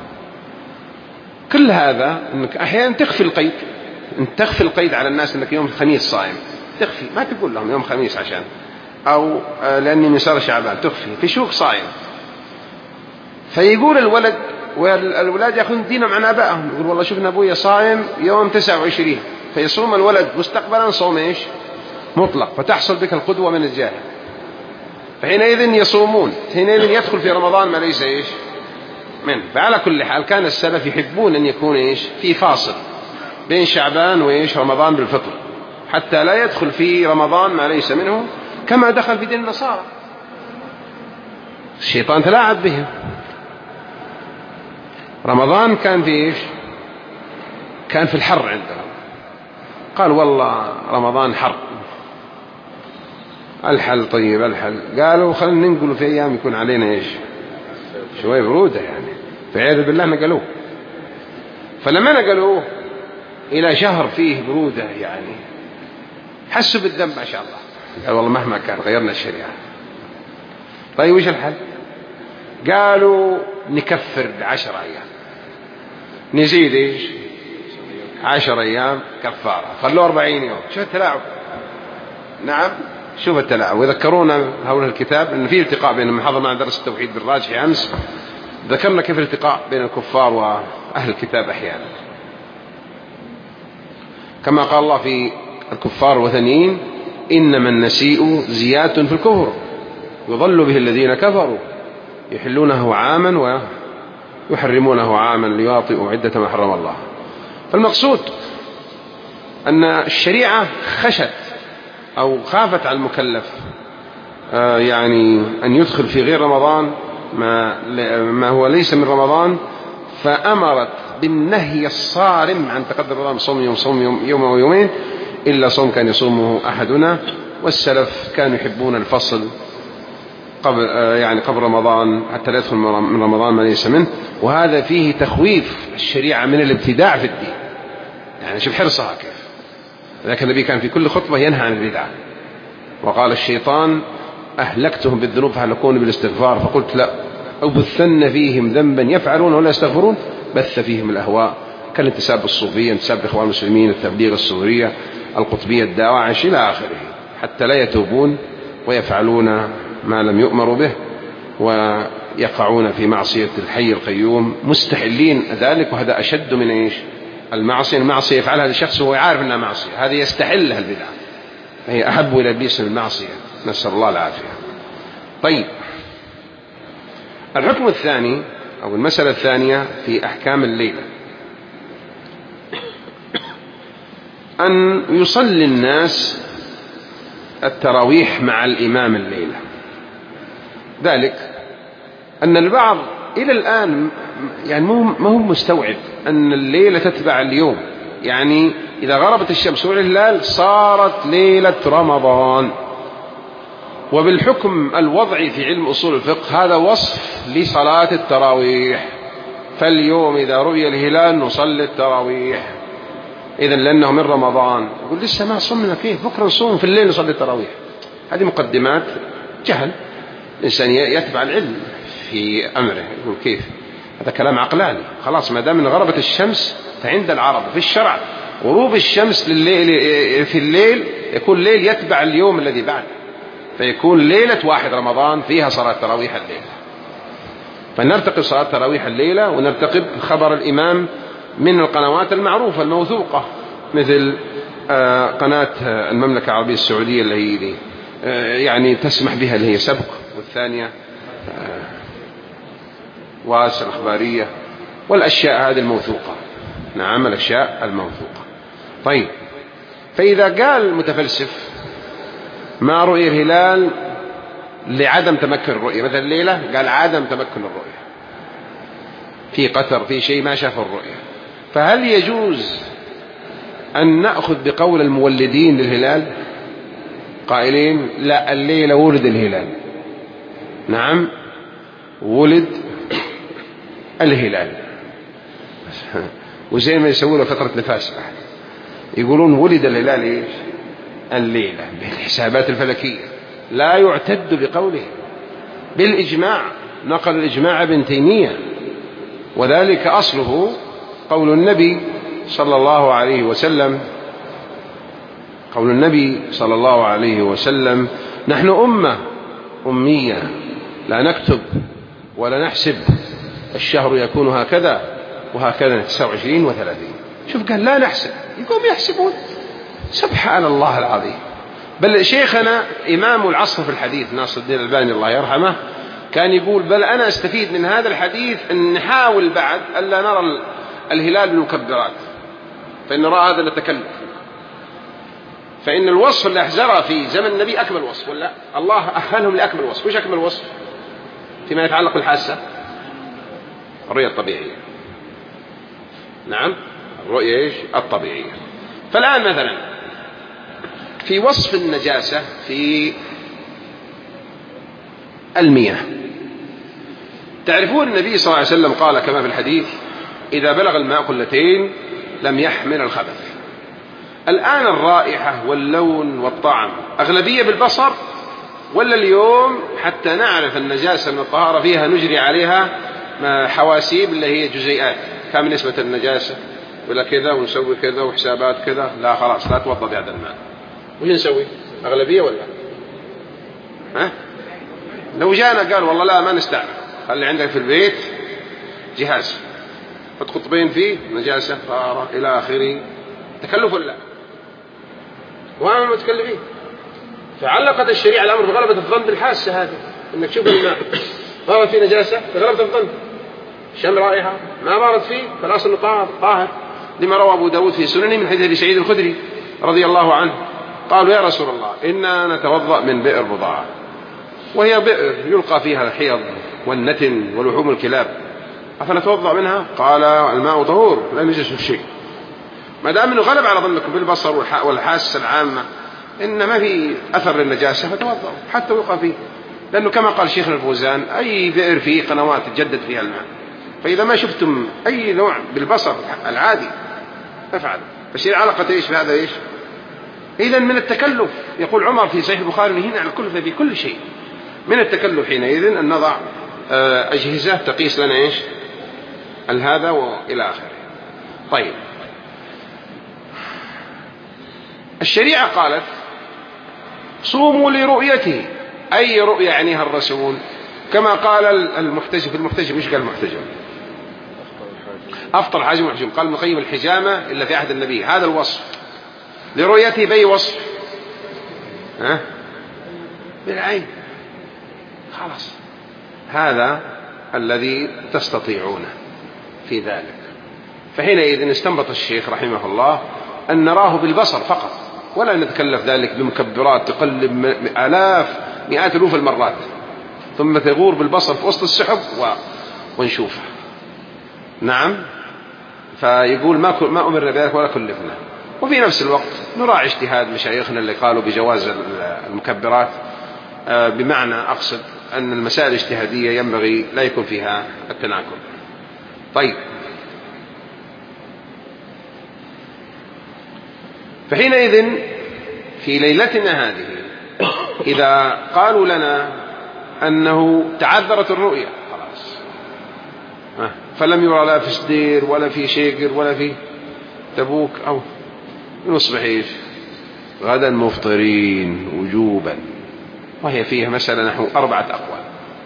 كل هذا أنك أحيانا تخفي القيد، أن تخفي القيد على الناس أنك يوم الخميس صائم، تخفي، ما تقول لهم يوم خميس عشان أو لأني من شهر شعبان، تخفي في شوق صائم. فيقول الولد والأولاد يأخذون دينهم عن آبائهم، يقول: والله شفنا أبويا صائم يوم تسعة وعشرين، فيصوم الولد مستقبلا صوم إيش؟ مطلق، فتحصل بك القدوة من الجاهل، فحينئذ يصومون، حينئذ يدخل في رمضان ما ليس إيش منه. فعلى كل حال كان السلف يحبون أن يكون إيش؟ في فاصل بين شعبان وإيش؟ رمضان بالفطر، حتى لا يدخل في رمضان ما ليس منه، كما دخل في دين النصارى، الشيطان تلاعب بهم. رمضان كان في إيش؟ كان في الحر عندهم. قال والله رمضان حر، الحل طيب الحل. قالوا خلينا ننقله في أيام يكون علينا إيش؟ شوية برودة يعني، فعياذ بالله نقلوه. فلما نقلوه إلى شهر فيه برودة يعني حسوا بالذنب ما شاء الله. قال والله مهما كان غيرنا الشريعة. طيب وش الحل؟ قالوا نكفر عشر أيام، نزيد إيش؟ عشر أيام كفارة، خلوه أربعين يوم. شوف التلاعب. نعم شوف التلاعب. وذكرونا هؤلاء الكتاب أن في التقاء بين من حضر معنا درس التوحيد بالراجح أمس، ذكرنا كيف الالتقاء بين الكفار وأهل الكتاب أحيانا، كما قال الله في الكفار الوثنيين إنما النسيء زيادة في الكفر يضل به الذين كفروا يحلونه عاما ويحرمونه عاما ليواطئوا عدة ما حرم الله. فالمقصود أن الشريعة خشت أو خافت على المكلف آه يعني أن يدخل في غير رمضان ما, ما هو ليس من رمضان، فأمرت بالنهي الصارم عن تقدم رمضان صوم يوم صوم يوم, يوم أو يومين إلا صوم كان يصومه أحدنا. والسلف كانوا يحبون الفصل قبل يعني قبل رمضان حتى لا يدخل من رمضان ما ليس منه. وهذا فيه تخويف الشريعة من الابتداع في الدين، يعني شوف حرصها كيف. لكن النبي كان في كل خطبة ينهى عن البدع، وقال الشيطان أهلكتهم بالذنوب فهلكوني بالاستغفار، فقلت لا أبثن فيهم ذنبا يفعلون ولا يستغفرون، بث فيهم الأهواء كالانتساب الصوفية، انتساب الإخوان المسلمين، التبليغ السورية، القطبية، الدواعش إلى آخره، حتى لا يتوبون ويفعلون ما لم يؤمروا به ويقعون في معصية الحي القيوم مستحلين ذلك. وهذا أشد من إيش؟ المعصية. المعصية يفعلها الشخص وهو يعرف أنها معصية، هذه يستحلها البدعة، هي أحب إلى إبليس من المعصية، نسأل الله العافية. طيب الحكم الثاني أو المسألة الثانية في أحكام الليلة أن يصلي الناس التراويح مع الإمام الليلة. ذلك أن البعض إلى الآن يعني ما هو مستوعب أن الليلة تتبع اليوم، يعني إذا غربت الشمس والهلال صارت ليلة رمضان. وبالحكم الوضعي في علم أصول الفقه هذا وصف لصلاة التراويح، فاليوم إذا رؤي الهلال نصلي التراويح إذن لأنه من رمضان. يقول لسه ما صمنا كيف بكرة نصوم في الليل نصلي التراويح؟ هذه مقدمات جهل. الإنسان يتبع العلم في أمره يقول كيف؟ هذا كلام عقلاني. خلاص ما دام من غربت الشمس فعند العرب في الشرع غروب الشمس لليل في الليل يكون ليل يتبع اليوم الذي بعده، فيكون ليلة واحد رمضان فيها صلاة تراويح الليلة. فنرتقب صلاة تراويح الليلة ونرتقب خبر الإمام من القنوات المعروفة الموثوقة مثل قناة المملكة العربية السعودية اللي هي يعني تسمح بها اللي هي سبق، والثانية واس الأخبارية، والأشياء هذه الموثوقة. نعم الأشياء الموثوقة. طيب فإذا قال المتفلسف ما رؤي الهلال لعدم تمكن الرؤية، مثلا الليلة قال عدم تمكن الرؤية، في قتر في شيء ما شاف الرؤية، فهل يجوز أن نأخذ بقول المولدين للهلال قائلين لا الليلة ولد الهلال؟ نعم ولد الهلال وزي ما يسوونه فترة نفاس يقولون ولد الهلال إيش؟ الليلة بالحسابات الفلكية، لا يعتد بقوله بالإجماع. نقل الإجماع ابن تيمية، وذلك أصله قول النبي صلى الله عليه وسلم قول النبي صلى الله عليه وسلم نحن أمة أمية لا نكتب ولا نحسب، الشهر يكون هكذا وهكذا تسعة وعشرين وثلاثين. شوف قال لا نحسب، يقوم يحسبون. سبحان الله العظيم. بل شيخنا إمام العصر في الحديث ناصر الدين الألباني الله يرحمه كان يقول بل أنا أستفيد من هذا الحديث أن نحاول بعد ألا نرى الهلال بالمكبرات، فإن رأى هذا التكلف، فإن الوصف اللي أحزره في زمن النبي أكمل وصف، ولا الله أهلهم لأكمل وصف. وش أكمل وصف فيما يتعلق بالحاسة؟ الرؤية الطبيعية. نعم، الرؤية إيش؟ الطبيعية. فالآن مثلا في وصف النجاسة في المياه، تعرفون النبي صلى الله عليه وسلم قال كما في الحديث: إذا بلغ الماء قلتين لم يحمل الخبث. الآن الرائحة واللون والطعم أغلبية بالبصر، ولا اليوم حتى نعرف النجاسة من الطهارة فيها نجري عليها حواسيب اللي هي جزيئات، كم نسبة النجاسة ولا كذا ونسوي كذا وحسابات كذا، لا خلاص لا توضأ بهذا الماء. وش نسوي؟ أغلبية ولا ها؟ لو جانا قال والله لا ما نستعمل، خلي عندك في البيت جهاز حط قطبين فيه نجاسة طهارة إلى آخره، تكلف ولا وهم المتكلفين. فعلقت الشريعة الأمر بغلبة الظن بالحاسة هذه، إنك تشوف الماء ظهرت فيه نجاسة بغلبة الظن، شم رائحة ما بارد فيه فالأصل طاهر، لما روى أبو داود في سننه من حديث سعيد الخدري رضي الله عنه قالوا: يا رسول الله إنا نتوضأ من بئر بضاعة، وهي بئر يلقى فيها الحيض والنتن ولحوم الكلاب، أفنتوضأ منها؟ قال: الماء طهور لا ينجس شيء. ما دام انه غلب على ظنكم بالبصر والحاسة العامة ان ما في اثر للنجاسة فتوضأوا حتى يلقى فيه، لانه كما قال شيخنا الفوزان: اي بئر فيه قنوات تجدد فيها الماء، فاذا ما شفتم اي نوع بالبصر العادي افعلوا. فالشيء علاقة ايش بهذا ايش؟ اذا من التكلف، يقول عمر في صحيح البخاري: نهينا عن الكلفة في كل شيء. من التكلف حينئذ ان نضع اجهزة تقيس لنا ايش هذا والى اخره. طيب، الشريعة قالت: صوموا لرؤيته. أي رؤية يعنيها الرسول؟ كما قال المحتجم في المحتجم، مش قال المحتجم أفطر حاجم محجم، قال ابن القيم: الحجامة إلا في عهد النبي. هذا الوصف لرؤيته بأي وصف؟ ها؟ بالعين. خلاص، هذا الذي تستطيعونه في ذلك. فحينئذ استنبط الشيخ رحمه الله أن نراه بالبصر فقط، ولا نتكلف ذلك بمكبرات تقلب آلاف مئات ألوف المرات ثم تغور بالبصر في وسط السحب و... ونشوفه. نعم، فيقول ما, ك... ما أمرنا بذلك ولا كلفنا. وفي نفس الوقت نراعي اجتهاد مشايخنا اللي قالوا بجواز المكبرات، بمعنى أقصد أن المسائل الاجتهادية ينبغي لا يكون فيها التناكل. طيب، فحينئذ في ليلتنا هذه إذا قالوا لنا أنه تعذرت الرؤية خلاص، فلم يرى لا في سدير ولا في شيقر ولا في تبوك، أو نصبح إيش؟ غدا مفطرين وجوبا، وهي فيها مسألة نحو أربعة أقوال.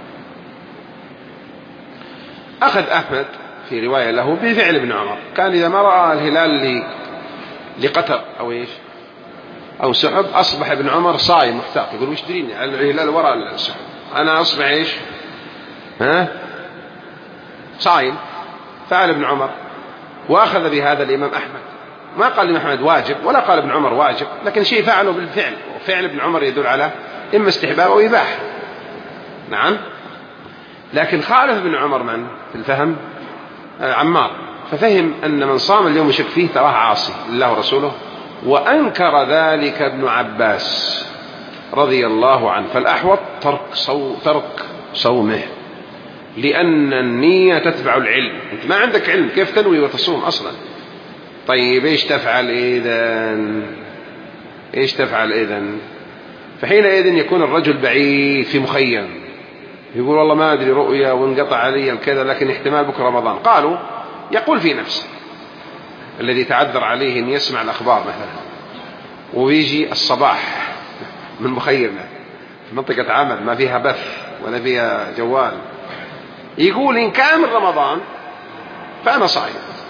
أخذ أحمد في رواية له بفعل ابن عمر، كان إذا ما رأى الهلال لقطر أو إيش أو سحب أصبح ابن عمر صايم محتاط، يقول: وش دريني الهلال وراء السحب، أنا أصبح إيش ها صايم. فعل ابن عمر وأخذ بهذا الإمام أحمد، ما قال الإمام أحمد واجب ولا قال ابن عمر واجب، لكن شيء فعله بالفعل، وفعل ابن عمر يدل على إما استحباب أو إباحة. نعم، لكن خالف ابن عمر من في الفهم؟ عمار، ففهم أن من صام اليوم يشك فيه تراه عاصي لله ورسوله، وأنكر ذلك ابن عباس رضي الله عنه. فالأحوط ترك, صو ترك صومه، لأن النية تتبع العلم. أنت ما عندك علم كيف تنوي وتصوم أصلا؟ طيب إيش تفعل إذن؟ إيش تفعل إذن؟ فحينئذ يكون الرجل بعيد في مخيم، يقول: والله ما أدري رؤيا وانقطع علي الكذا، لكن احتمال بكرة رمضان. قالوا: يقول في نفسه الذي تعذر عليه أن يسمع الأخبار مثلا، ويجي الصباح من مخيمه في منطقة عمل ما فيها بث ولا فيها جوال، يقول: إن كان من رمضان فأنا صائم،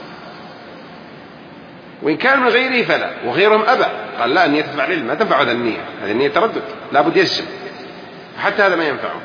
وإن كان من غيره فلا. وغيرهم أبى، قال: لا، النية تتبع العلم، ما تنفع هذا النية، هذه النية تردد، لابد يجزم، حتى هذا ما ينفعه.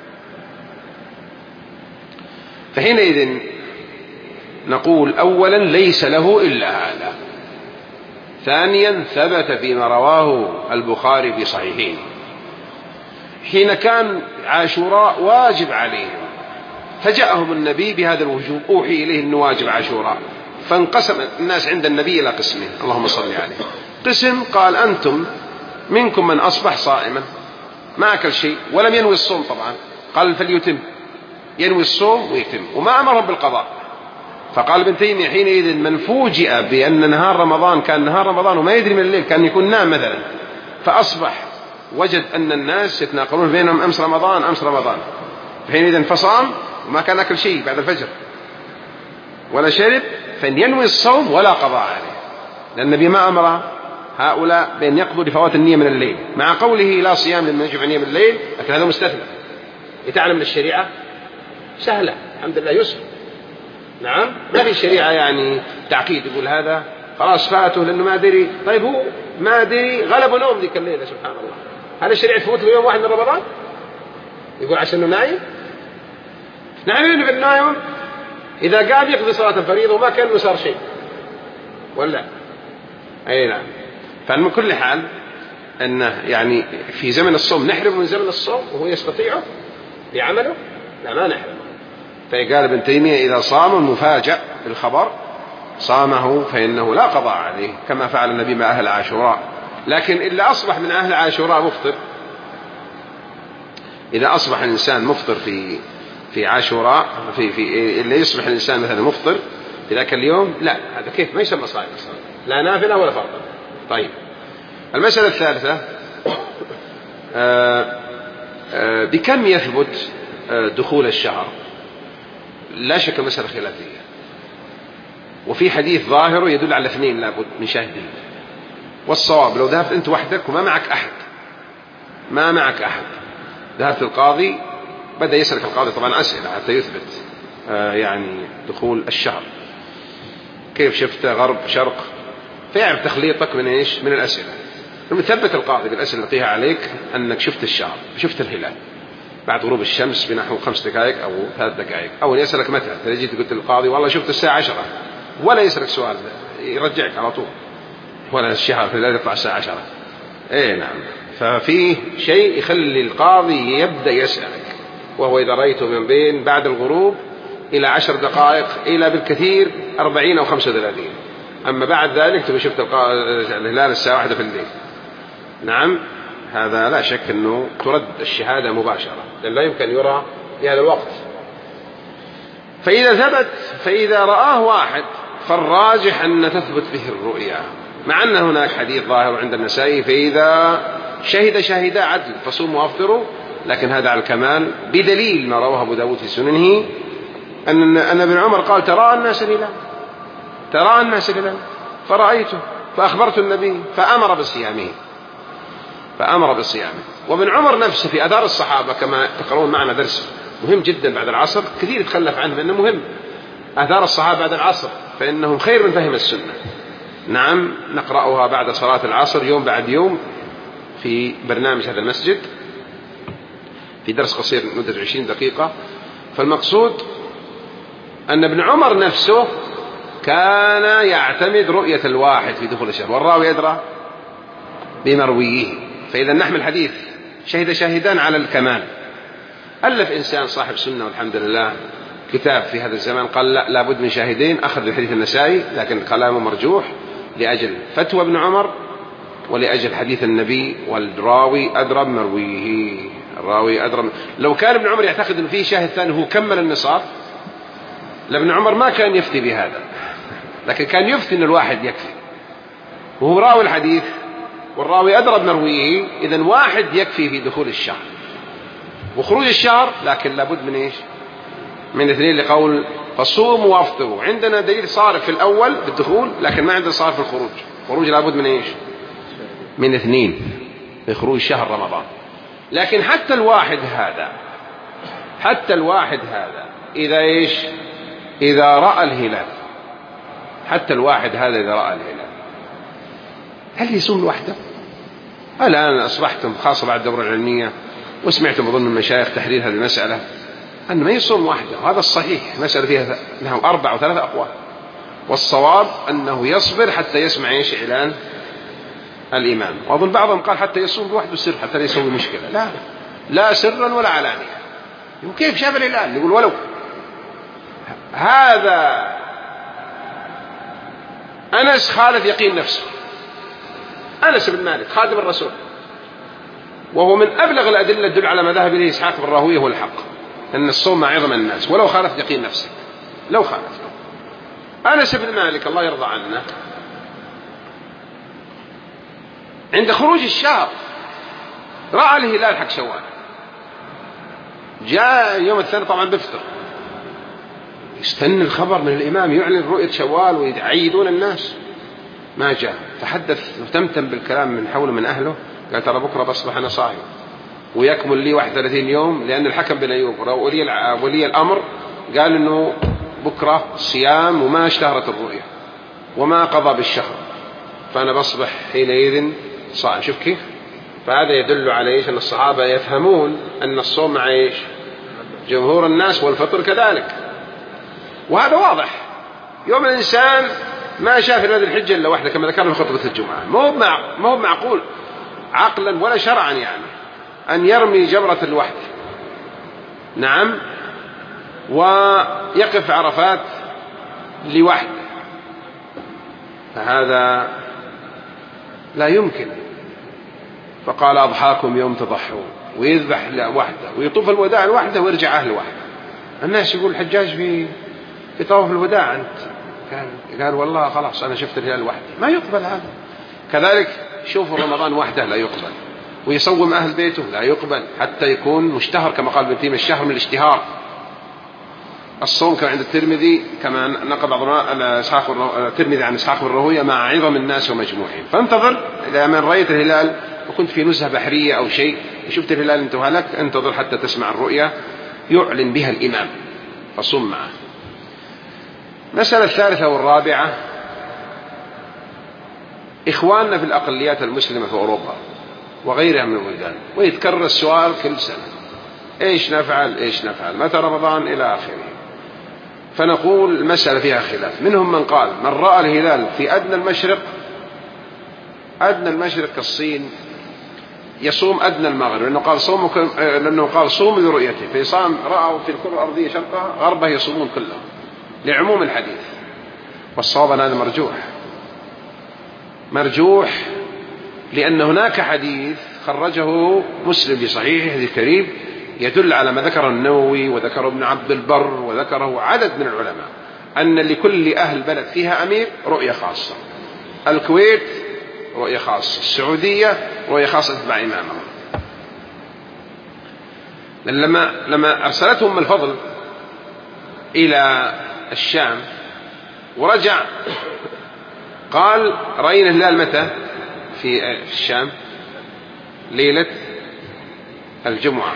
فحينئذ نقول: أولا ليس له إلا هذا، ثانيا ثبت فيما رواه البخاري في صحيحين حين كان عاشوراء واجب عليهم، فجاءهم النبي بهذا الوجوب، أوحي إليه أنه واجب عاشوراء، فانقسم الناس عند النبي إلى قسمين، اللهم صل عليه. قسم قال أنتم منكم من أصبح صائما ما أكل شيء ولم ينوي الصوم، طبعا قال فليتم، ينوي الصوم ويتم، وما أمرهم بالقضاء. فقال ابن تيمية حينئذ من فوجئ بأن نهار رمضان كان نهار رمضان وما يدري من الليل، كان يكون نام مثلا، فأصبح وجد أن الناس يتناقلون بينهم أمس رمضان أمس رمضان، حينئذ فصام وما كان أكل شيء بعد الفجر ولا شرب، فإن ينوي الصوم ولا قضاء عليه، لأن النبي ما أمر هؤلاء بأن يقضوا لفوات النية من الليل، مع قوله لا صيام لمن يجب النية من الليل، لكن هذا مستثنى. يتعلم من الشريعة سهلة الحمد لله، يسر. نعم، ما في شريعة يعني تعقيد يقول هذا خلاص فاته لأنه ما أدري. طيب هو ما أدري غلب نوم ذيك الليلة، سبحان الله، هذا الشريعة تفوت له يوم واحد من رمضان يقول عشان إنه نايم؟ نعم، في النايم إذا قام يقضي صلاة الفريضة وما كان صار شيء ولا أي نعم. فمن كل حال أنه يعني في زمن الصوم نحرم من زمن الصوم وهو يستطيعه بعمله؟ لا، ما نحرم. فقال ابن تيمية إذا صام المفاجأ بالخبر صامه فإنه لا قضاء عليه، كما فعل النبي مع أهل عاشوراء. لكن إلا أصبح من أهل عاشوراء مفطر، إذا أصبح الإنسان مفطر في في عاشوراء، في في اللي يصبح الإنسان مثلا مفطر في ذاك اليوم، لا هذا كيف ما يسمى صائم، لا نافلة ولا فرض. طيب المسألة الثالثة، آآ آآ بكم يثبت دخول الشهر؟ لا شك مسألة خلافية، وفي حديث ظاهره يدل على اثنين لابد من شاهدين. والصواب لو ذهبت أنت وحدك وما معك أحد، ما معك أحد، ذهبت القاضي بدأ يسألك القاضي طبعا أسئلة حتى يثبت آه يعني دخول الشهر، كيف شفت غرب شرق، فيعرف تخليطك من إيش من الأسئلة. ثم ثبت القاضي بالأسئلة اللي يعطيها عليك أنك شفت الشهر، شفت الهلال بعد غروب الشمس بنحو خمس دقائق أو ثلاث دقائق، أو يسألك متى، إذا جيت قلت للقاضي والله شفت الساعة عشرة، ولا يسألك سؤال، يرجعك على طول، ولا الشهر في الليل يطلع الساعة عشرة. إيه نعم. ففيه شيء يخلي القاضي يبدأ يسألك، وهو إذا رأيته من بين بعد الغروب إلى عشر دقائق إلى بالكثير أربعين أو خمسة وثلاثين، أما بعد ذلك تبي شفت الهلال الساعة واحدة في الليل، نعم هذا لا شك أنه ترد الشهادة مباشرة، لأن لا يمكن يرى في هذا الوقت. فإذا ثبت، فإذا رآه واحد فالراجح أن تثبت به الرؤيا، مع أن هناك حديث ظاهر عند النسائي فإذا شهد شاهدا عدل فصوموا وافطروا، لكن هذا على الكمال بدليل ما رواه أبو داود في سننه أن أن ابن عمر قال ترى الناس الهلال، ترى الناس الهلال، فرأيته فأخبرت النبي فأمر بصيامه، فأمر بصيامه. وابن عمر نفسه في آثار الصحابة كما تقرؤون معنا درس مهم جدا بعد العصر، كثير يتخلف عنه لأنه مهم، آثار الصحابة بعد العصر فإنهم خير من فهم السنة. نعم نقرأها بعد صلاة العصر يوم بعد يوم في برنامج هذا المسجد في درس قصير مدة عشرين دقيقة. فالمقصود أن ابن عمر نفسه كان يعتمد رؤية الواحد في دخول الشهر، والراوي يدرى بمرويه. فإذا نحمل حديث شهد شاهدان على الكمال. ألف إنسان صاحب سنة والحمد لله كتاب في هذا الزمان قال لا لابد من شاهدين، أخذ بحديث النسائي لكن كلامه مرجوح لأجل فتوى ابن عمر ولأجل حديث النبي، والراوي أدرى بمرويه، الراوي أدرى. لو كان ابن عمر يعتقد أن فيه شاهد ثاني هو كمل النصاب لابن عمر ما كان يفتي بهذا، لكن كان يفتي أن الواحد يكفي، وهو راوي الحديث والراوي أدرى بمرويه، إذن واحد يكفي في دخول الشهر وخروج الشهر، لكن لابد من إيش؟ من اثنين، لقول فصوموا وافطروا. عندنا دليل صارف في الأول بالدخول لكن ما عندنا صارف في الخروج، خروج لابد من إيش؟ من اثنين في خروج شهر رمضان. لكن حتى الواحد هذا حتى الواحد هذا إذا إيش؟ إذا رأى الهلال، حتى الواحد هذا إذا رأى الهلال هل يصوم لوحده؟ الآن أصبحتم خاصة بعد الدورة العلمية وسمعتم أظن من المشايخ تحرير هذه المسألة أن ما يصوم وحده، وهذا الصحيح، مسألة فيها له أربع أو ثلاثة أقوال، والصواب أنه يصبر حتى يسمع إيش إعلان الإمام. وأظن بعضهم قال حتى يصوم لوحده سر حتى لا يسوي مشكلة، لا لا سرا ولا علانية. وكيف شاف الهلال؟ يقول ولو هذا أنس خالف يقين نفسه، أنس بن مالك خادم الرسول، وهو من أبلغ الأدلة تدل على ما ذهب إليه إسحاق بن راهويه هو الحق، أن الصوم مع عظم الناس ولو خالف يقين نفسه، لو خالف. أنس بن مالك الله يرضى عنه عند خروج الشهر رأى الهلال حق شوال، جاء يوم الثاني طبعا بفطر، استنى الخبر من الإمام يعلن رؤية شوال ويعيدون الناس، ما جاء، تحدث وتمتم بالكلام من حوله من أهله، قال ترى بكرة بصبح أنا صايم ويكمل لي واحد وثلاثين يوم، لأن الحكم بن أيوب ولي, ولي الأمر قال إنه بكرة صيام وما اشتهرت الرؤية وما قضى بالشهر، فأنا بصبح حينئذ صائم. شوف كيف؟ فهذا يدل على إيش؟ أن الصحابة يفهمون أن الصوم مع إيش؟ جمهور الناس، والفطر كذلك، وهذا واضح. يوم الإنسان ما شاف في هذه الحجة إلا واحدة كما ذكرنا في خطبة الجمعة، ما هو مع ما هو معقول عقلا ولا شرعا يعني أن يرمي جمرة الوحد، نعم، ويقف عرفات لوحده، فهذا لا يمكن. فقال أضحاكم يوم تضحون، ويذبح وحده ويطوف الوداع لوحده ويرجع أهل وحده. الناس يقول الحجاج في في طواف الوداع أنت قال, قال والله خلاص أنا شفت الهلال وحدي، ما يقبل هذا. كذلك شوفوا رمضان وحده لا يقبل، ويصوم أهل بيته لا يقبل حتى يكون مشتهر كما قال ابن تيمية، الشهر من الاشتهار. الصوم كان عند الترمذي كما نقل بعض الترمذي عن إسحاق بن راهويه مع عظم الناس ومجموعهم. فانتظر إذا من رأيت الهلال وكنت في نزهة بحرية أو شيء وشفت الهلال انتهى لك، انتظر حتى تسمع الرؤيا يعلن بها الإمام فصم معه. مسألة الثالثة والرابعة، إخواننا في الأقليات المسلمة في أوروبا وغيرها من البلدان، ويتكرر السؤال كل سنة، إيش نفعل إيش نفعل متى رمضان إلى آخره. فنقول المسألة فيها خلاف، منهم من قال من رأى الهلال في أدنى المشرق، أدنى المشرق كالصين، يصوم أدنى المغرب، لأنه قال صوم لأنه قال صوم لرؤيته، فيصام رأوا في الكرة الأرضية شرقها غربها يصومون كلهم لعموم الحديث. والصواب هذا مرجوح مرجوح لأن هناك حديث خرجه مسلم في صحيحه الكريم يدل على ما ذكره النووي وذكره ابن عبد البر وذكره عدد من العلماء، أن لكل أهل بلد فيها أمير رؤية خاصة. الكويت رؤية خاصة، السعودية رؤية خاصة تتبع إمامهم. لما لما أرسلتهم الفضل إلى الشام ورجع قال رأينا الهلال متى في الشام؟ ليلة الجمعة.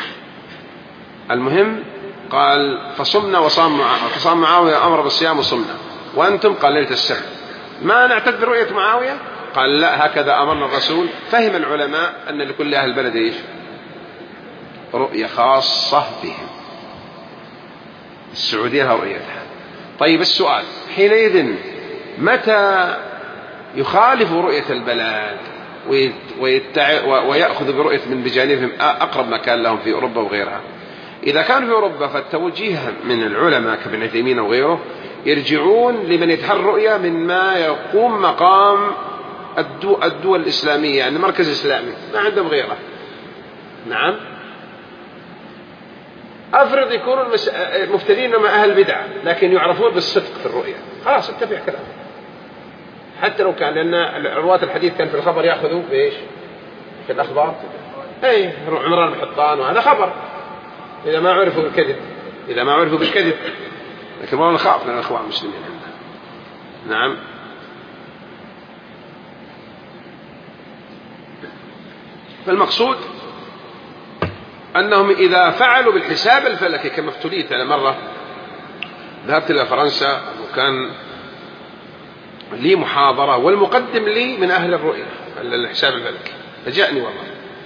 المهم قال فصمنا وصام فصام معاوية أمر بالصيام وصمنا، وأنتم قال ليلة السبت. ما نعتد برؤية معاوية؟ قال لا، هكذا أمرنا الرسول. فهم العلماء أن لكل أهل البلد إيش؟ رؤية خاصة بهم. السعودية لها رؤيتها. طيب السؤال حينئذ متى يخالف رؤية البلد ويأخذ برؤية من بجانبهم أقرب مكان لهم في أوروبا وغيرها؟ إذا كانوا في أوروبا فالتوجيه من العلماء كابن تيمية وغيره يرجعون لمن يتحرى الرؤية من ما يقوم مقام الدول الإسلامية، يعني مركز إسلامي ما عندهم غيره. نعم، أفرض يكونوا المفتدين مع أهل بدعة لكن يعرفون بالصدق في الرؤية، خلاص اتبع كلامه حتى لو كان، لأن رواة الحديث كان في الخبر يأخذوا بإيش؟ في الأخبار أي عمران الحطان، وهذا خبر إذا ما عرفوا بالكذب إذا ما عرفوا بالكذب لكن والله نخاف من الأخوان المسلمين. نعم. فالمقصود أنهم إذا فعلوا بالحساب الفلكي كما افتليت أنا مرة ذهبت إلى فرنسا وكان لي محاضرة والمقدم لي من أهل الرؤية الحساب الفلكي فجاءني والله،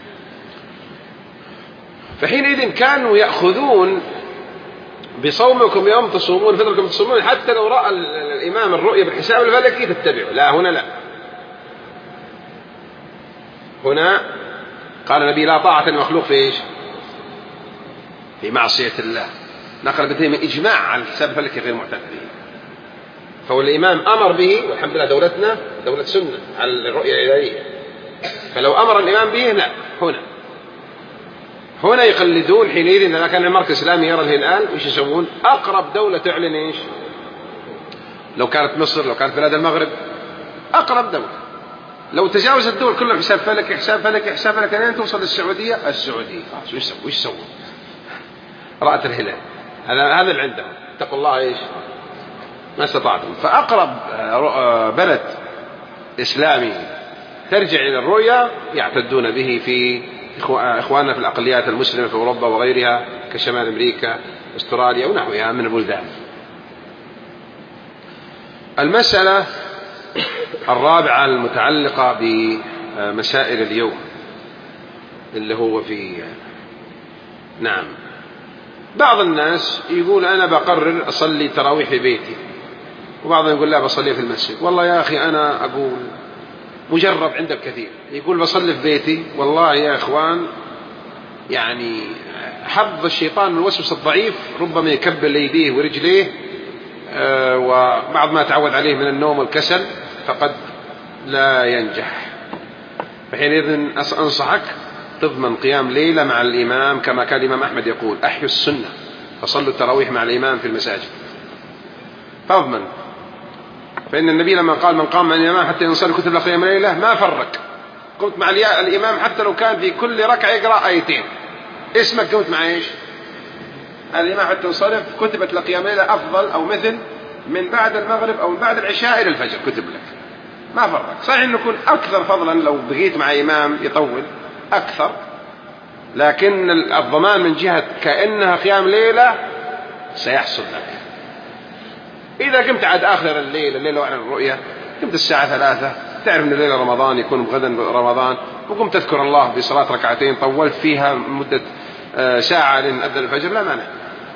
فحينئذ كانوا يأخذون بصومكم يوم تصومون فطركم تصومون حتى لو رأى الإمام الرؤية بالحساب الفلكي تتبعوا. لا، هنا لا، هنا قال النبي لا طاعة المخلوق في إيش؟ في معصية الله. نقل ابن تيمية إجماع على الحساب الفلكي غير معتد به. فهو الإمام أمر به، والحمد لله دولتنا دولة سنة على الرؤية الإلهية، فلو أمر الإمام به لا، هنا هنا يقلدون حينئذ. إذا كان المركز الإسلامي يرى الهلال وش يسوون؟ أقرب دولة تعلن إيش؟ لو كانت مصر، لو كانت بلاد المغرب، أقرب دولة. لو تجاوز الدول كلها حساب فلك حساب فلك حساب فلك لين توصل للسعودية، السعودية خلاص وش يسوون؟ وش يسوون؟ رأت الهلال، هذا هذا اللي عندهم، اتقوا الله إيش ما استطعتم. فأقرب بلد إسلامي ترجع إلى الرؤيا يعتدون به في إخواننا في الأقليات المسلمة في أوروبا وغيرها كشمال أمريكا أستراليا ونحوها من البلدان. المسألة الرابعة المتعلقة بمسائل اليوم اللي هو في نعم بعض الناس يقول أنا بقرر أصلي تراويح في بيتي، وبعضهم يقول لا بصلي في المسجد. والله يا أخي أنا أقول مجرب عند الكثير، يقول بصلي في بيتي. والله يا إخوان يعني حظ الشيطان من الوسوس الضعيف ربما يكبل يديه ورجليه آه وبعض ما تعود عليه من النوم والكسل فقد لا ينجح. فحينئذ أنصحك تضمن قيام ليلة مع الإمام، كما كان الإمام أحمد يقول أحيوا السنة فصلوا التراويح مع الإمام في المساجد، فاضمن. فإن النبي لما قال من قام مع الإمام حتى ينصلي كتب له قيام ليلة ما فرق، قمت مع الإمام حتى لو كان في كل ركعة يقرأ آيتين، اسمك قمت مع إيش؟ الإمام حتى ينصرف كتبت له قيام ليلة أفضل أو مثل من بعد المغرب أو من بعد العشاء إلى الفجر كتب لك، ما فرق. صحيح أنه يكون أكثر فضلا لو بقيت مع إمام يطول أكثر، لكن الضمان من جهة كأنها قيام ليلة سيحصل لك. إذا قمت عاد آخر الليل، الليلة وعن الرؤية، قمت الساعة ثلاثة تعرف أن الليلة رمضان يكون غدا رمضان، وقمت تذكر الله بصلاة ركعتين طولت فيها مدة ساعة لين أذن الفجر، لا مانع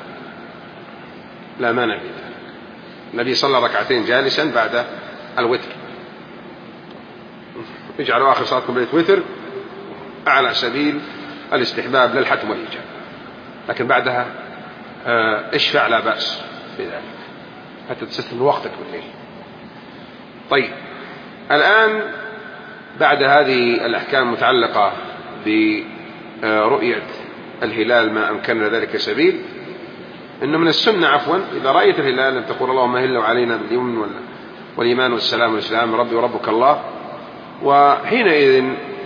لا مانع بذلك. النبي صلى ركعتين جالسا بعد الوتر، اجعلوا آخر صلاتكم بالليل وتر على سبيل الاستحباب للحتم والإيجاب، لكن بعدها اشفع لا بأس بذلك حتى تستثمر وقتك بالليل. طيب الآن بعد هذه الأحكام المتعلقة برؤية الهلال ما أمكننا ذلك سبيل، إنه من السنة عفوا إذا رأيت الهلال أن تقول اللهم هلوا علينا باليمن والإيمان والسلام والإسلام ربي وربك الله. وحينئذ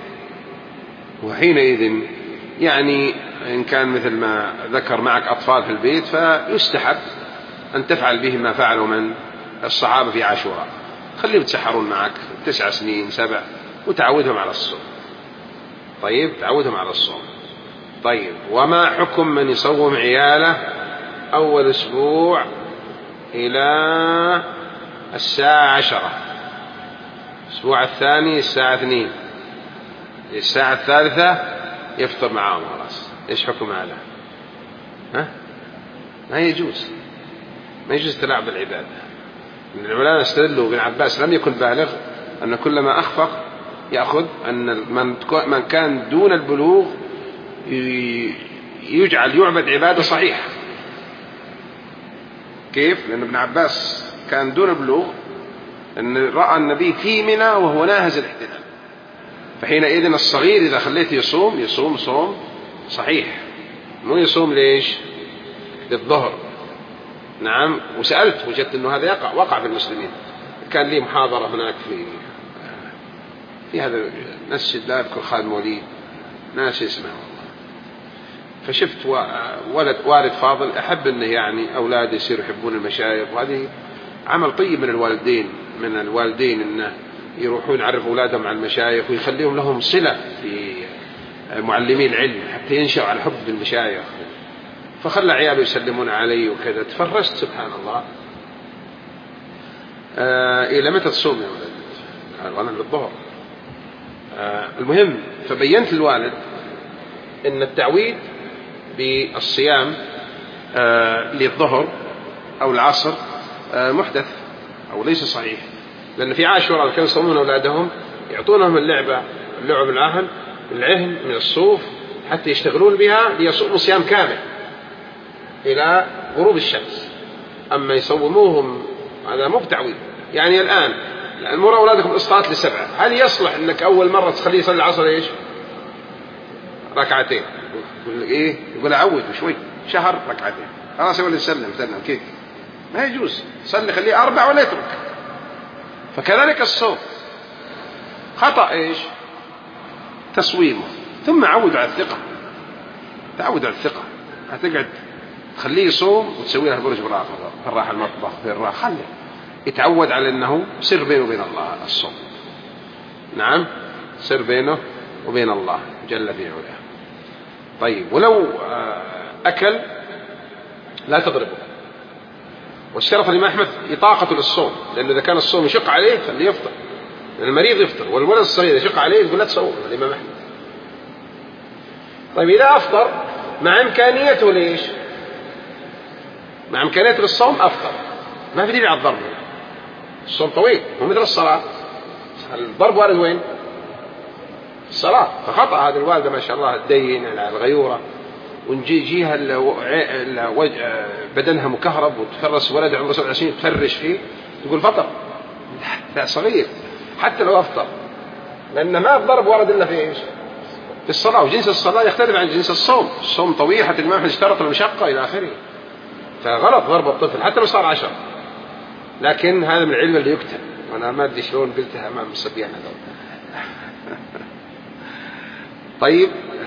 وحينئذ يعني إن كان مثل ما ذكر معك أطفال في البيت فيستحب أن تفعل بهم ما فعلوا من الصحابة في عاشوراء، خليهم يتسحرون معك تسع سنين سبع وتعودهم على الصوم. طيب تعودهم على الصوم. طيب وما حكم من يصوم عياله أول أسبوع إلى الساعة عشرة، الأسبوع الثاني الساعة اثنين، الساعة الثالثة يفطر معهم خلاص، إيش حكم هذا؟ ها؟ ما يجوز، ما يجوز تلاعب بالعبادة. من العلماء استدلوا ابن عباس لم يكن بالغ أن كلما أخفق يأخذ أن من كان دون البلوغ يجعل يعبد عبادة صحيحة. كيف؟ لأن ابن عباس كان دون البلوغ، أن رأى النبي في منى وهو ناهز الاحتلال، فحينئذ الصغير إذا خليته يصوم يصوم صوم صحيح، مو يصوم ليش؟ للظهر. نعم. وسألت وجدت أنه هذا يقع وقع في المسلمين. كان لي محاضرة هناك في في هذا المسجد لا أذكر خالد موليد ناس اسمه والله، فشفت ولد والد فاضل أحب أنه يعني أولاد يصيروا يحبون المشايخ، وهذه عمل طيب من الوالدين من الوالدين أنه يروحون يعرفوا أولادهم على المشايخ ويخليهم لهم صلة في معلمي العلم حتى ينشأوا على حب المشايخ. فخلى عياله يسلمون علي وكذا، تفرجت سبحان الله. آه إلى متى تصوم يا ولد؟ أنا للظهر. آه المهم فبينت الوالد إن التعويد بالصيام آه للظهر أو العصر آه محدث أو ليس صحيح، لأن في عاشوراء كانوا يصومون أولادهم يعطونهم اللعبة اللعب العهن العهن من الصوف حتى يشتغلون بها ليصوموا صيام كامل إلى غروب الشمس. أما يصوموهم هذا مو بتعويض. يعني الآن المر أولادكم إسقاط لسبعة، هل يصلح أنك أول مرة تخليه يصلي العصر إيش ركعتين؟ يقول إيه؟ يقول أعود شوي شهر ركعتين خلاص يقول يسلم سلم كيف؟ ما يجوز. صلي خليه أربع ولا يترك. فكذلك الصوم خطأ إيش؟ تصويمه، ثم عود على الثقة. تعود على الثقة، هتقعد تخليه يصوم وتسوي له برج براق في الراحة المطبخ في الراحة، خليه يتعود على أنه سر بينه وبين الله الصوم. نعم سر بينه وبين الله جل في علاه. طيب ولو أكل لا تضربه. والشرف الإمام أحمد إطاقة للصوم، لأنه إذا كان الصوم يشق عليه فاللي يفطر، لأن المريض يفطر والولد الصغير يشق عليه يقول لا تصوم الإمام أحمد. طيب إذا أفطر مع إمكانيته ليش؟ مع إمكانيته للصوم أفطر، ما في دليل على الضرب. الصوم طويل مو مثل الصلاة. الضرب وارد وين؟ الصلاة. فخطأ هذه الوالدة ما شاء الله تدين على الغيورة ونجي جيها بدنها مكهرب وتفرس ولد عمره سبع سنين تفرش فيه تقول فطر. لا صغير حتى لو أفطر، لأن ما الضرب ورد إلا في إيش؟ في الصلاة. وجنس الصلاة يختلف عن جنس الصوم. الصوم طويل حتى الإمام اشترط المشقة إلى آخره، فغلط ضرب الطفل حتى لو صار عشر. لكن هذا من العلم اللي يكتب، وأنا ما أدري شلون قلتها أمام الصبيان هذول. طيب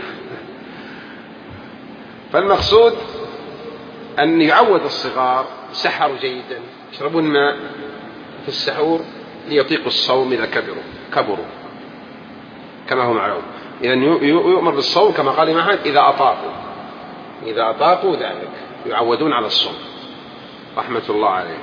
فالمقصود أن يعود الصغار سحروا جيدا، يشربون ماء في السحور ليطيقوا الصوم إذا كبروا كبروا كما هو معلوم. إذن يؤمر بالصوم كما قال الإمام أحمد إذا أطاقوا إذا أطاقوا ذلك يعودون على الصوم رحمة الله عليه.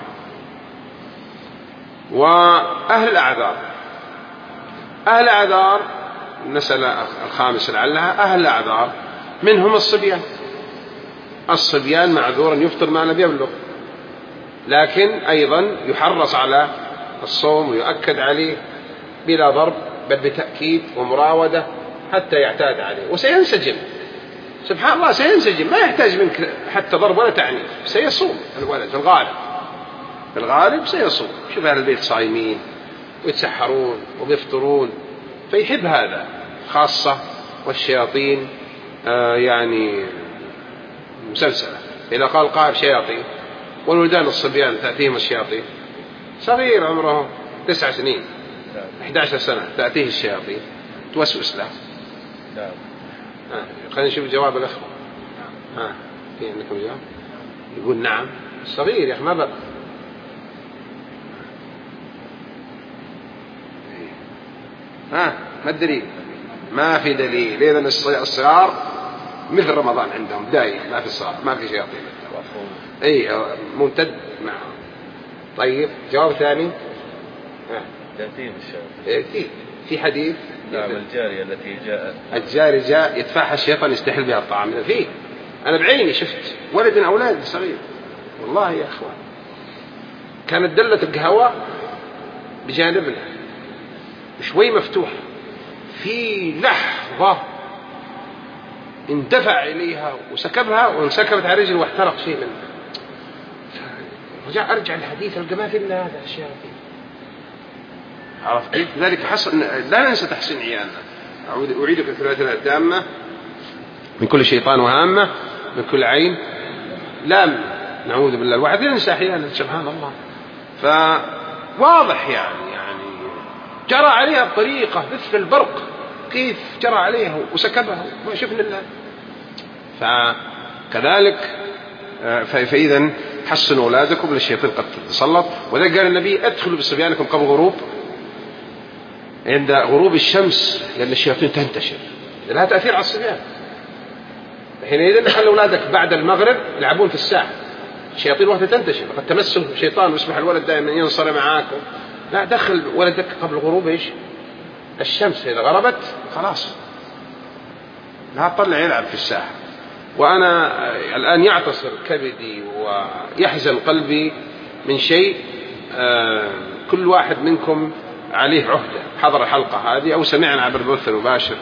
وأهل الأعذار، أهل الأعذار المسألة الخامسة لعلها أهل الأعذار منهم الصبيان. الصبيان معذورا يفطر ما لم يبلغ، لكن أيضا يحرص على الصوم ويؤكد عليه بلا ضرب بل بتأكيد ومراودة حتى يعتاد عليه وسينسجم. سبحان الله سينسجم، ما يحتاج منك حتى ضرب ولا تعنيف، سيصوم الولد في الغالب في الغالب سيصوم. شوف أهل البيت صايمين ويتسحرون وبيفطرون فيحب هذا، خاصة والشياطين آه يعني مسلسلة. إذا قال قائل شياطين والولدان الصبيان تأتيهم الشياطين، صغير عمره تسع سنين أحد عشر سنة تأتيه الشياطين توسوس له. آه. خلينا نشوف جواب الأخوة. آه. في عندكم جواب؟ يقول نعم صغير يا أخي ما بقى. ها آه. ما الدليل؟ ما في دليل. إذن الصغار مثل رمضان عندهم دايم، ما في صغار ما في شياطين. أي ممتد معهم. طيب جواب ثاني. تأتيه الشياطين. في في حديث نعم الجارية التي جاءت الجاري جاء يدفعها الشيطان يستحل بها الطعام. فيه أنا بعيني شفت ولد من أولاد صغير والله يا أخوان كانت دلة القهوة بجانبنا شوي مفتوحة، في لحظة اندفع إليها وسكبها وانسكبت على رجل واحترق شيء منها. رجع أرجع الحديث ألقى ما في إلا هذا الشياطين. عرفت كيف؟ لذلك حصل لا ننسى تحسين عيالنا. أعيدك الثلاثة التامة من كل شيطان وهامة من كل عين لام، نعوذ بالله. الواحد ينسى أحيانا سبحان الله. فواضح يعني يعني جرى عليها بطريقة مثل البرق، كيف جرى عليها وسكبها ما شفنا الله. فكذلك فإذا حسنوا أولادكم للشيطان قد تتسلط. وذلك قال النبي ادخلوا بصبيانكم قبل غروب عند غروب الشمس لأن الشياطين تنتشر لها تأثير على الصبيان. حينئذ خلوا أولادك بعد المغرب يلعبون في الساحة، الشياطين وقت تنتشر قد تمسه الشيطان ويصبح الولد دائما ينصر معاكم. لا دخل ولدك قبل غروب إيش الشمس، إذا غربت خلاص لا تطلع يلعب في الساحة. وأنا الآن يعتصر كبدي ويحزن قلبي من شيء كل واحد منكم عليه عهدة حضر الحلقة هذه أو سمعنا عبر البث المباشر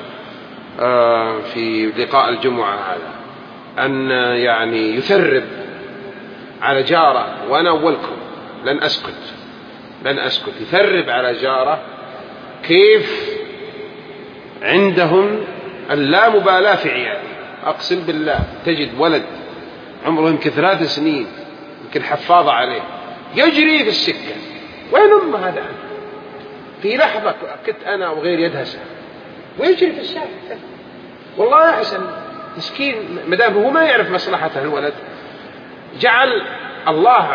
في لقاء الجمعة هذا أن يعني يثرب على جاره، وأنا أولكم لن أسكت لن أسكت يثرب على جاره كيف عندهم اللامبالاة في عياله. أقسم بالله تجد ولد عمره يمكن ثلاث سنين يمكن حفاظة عليه يجري في السكة، وين أم هذا؟ في لحظة كنت أنا وغيري يدهسه ويجري في الشارع. والله يا حسن مسكين مدام هو ما يعرف مصلحته الولد، جعل الله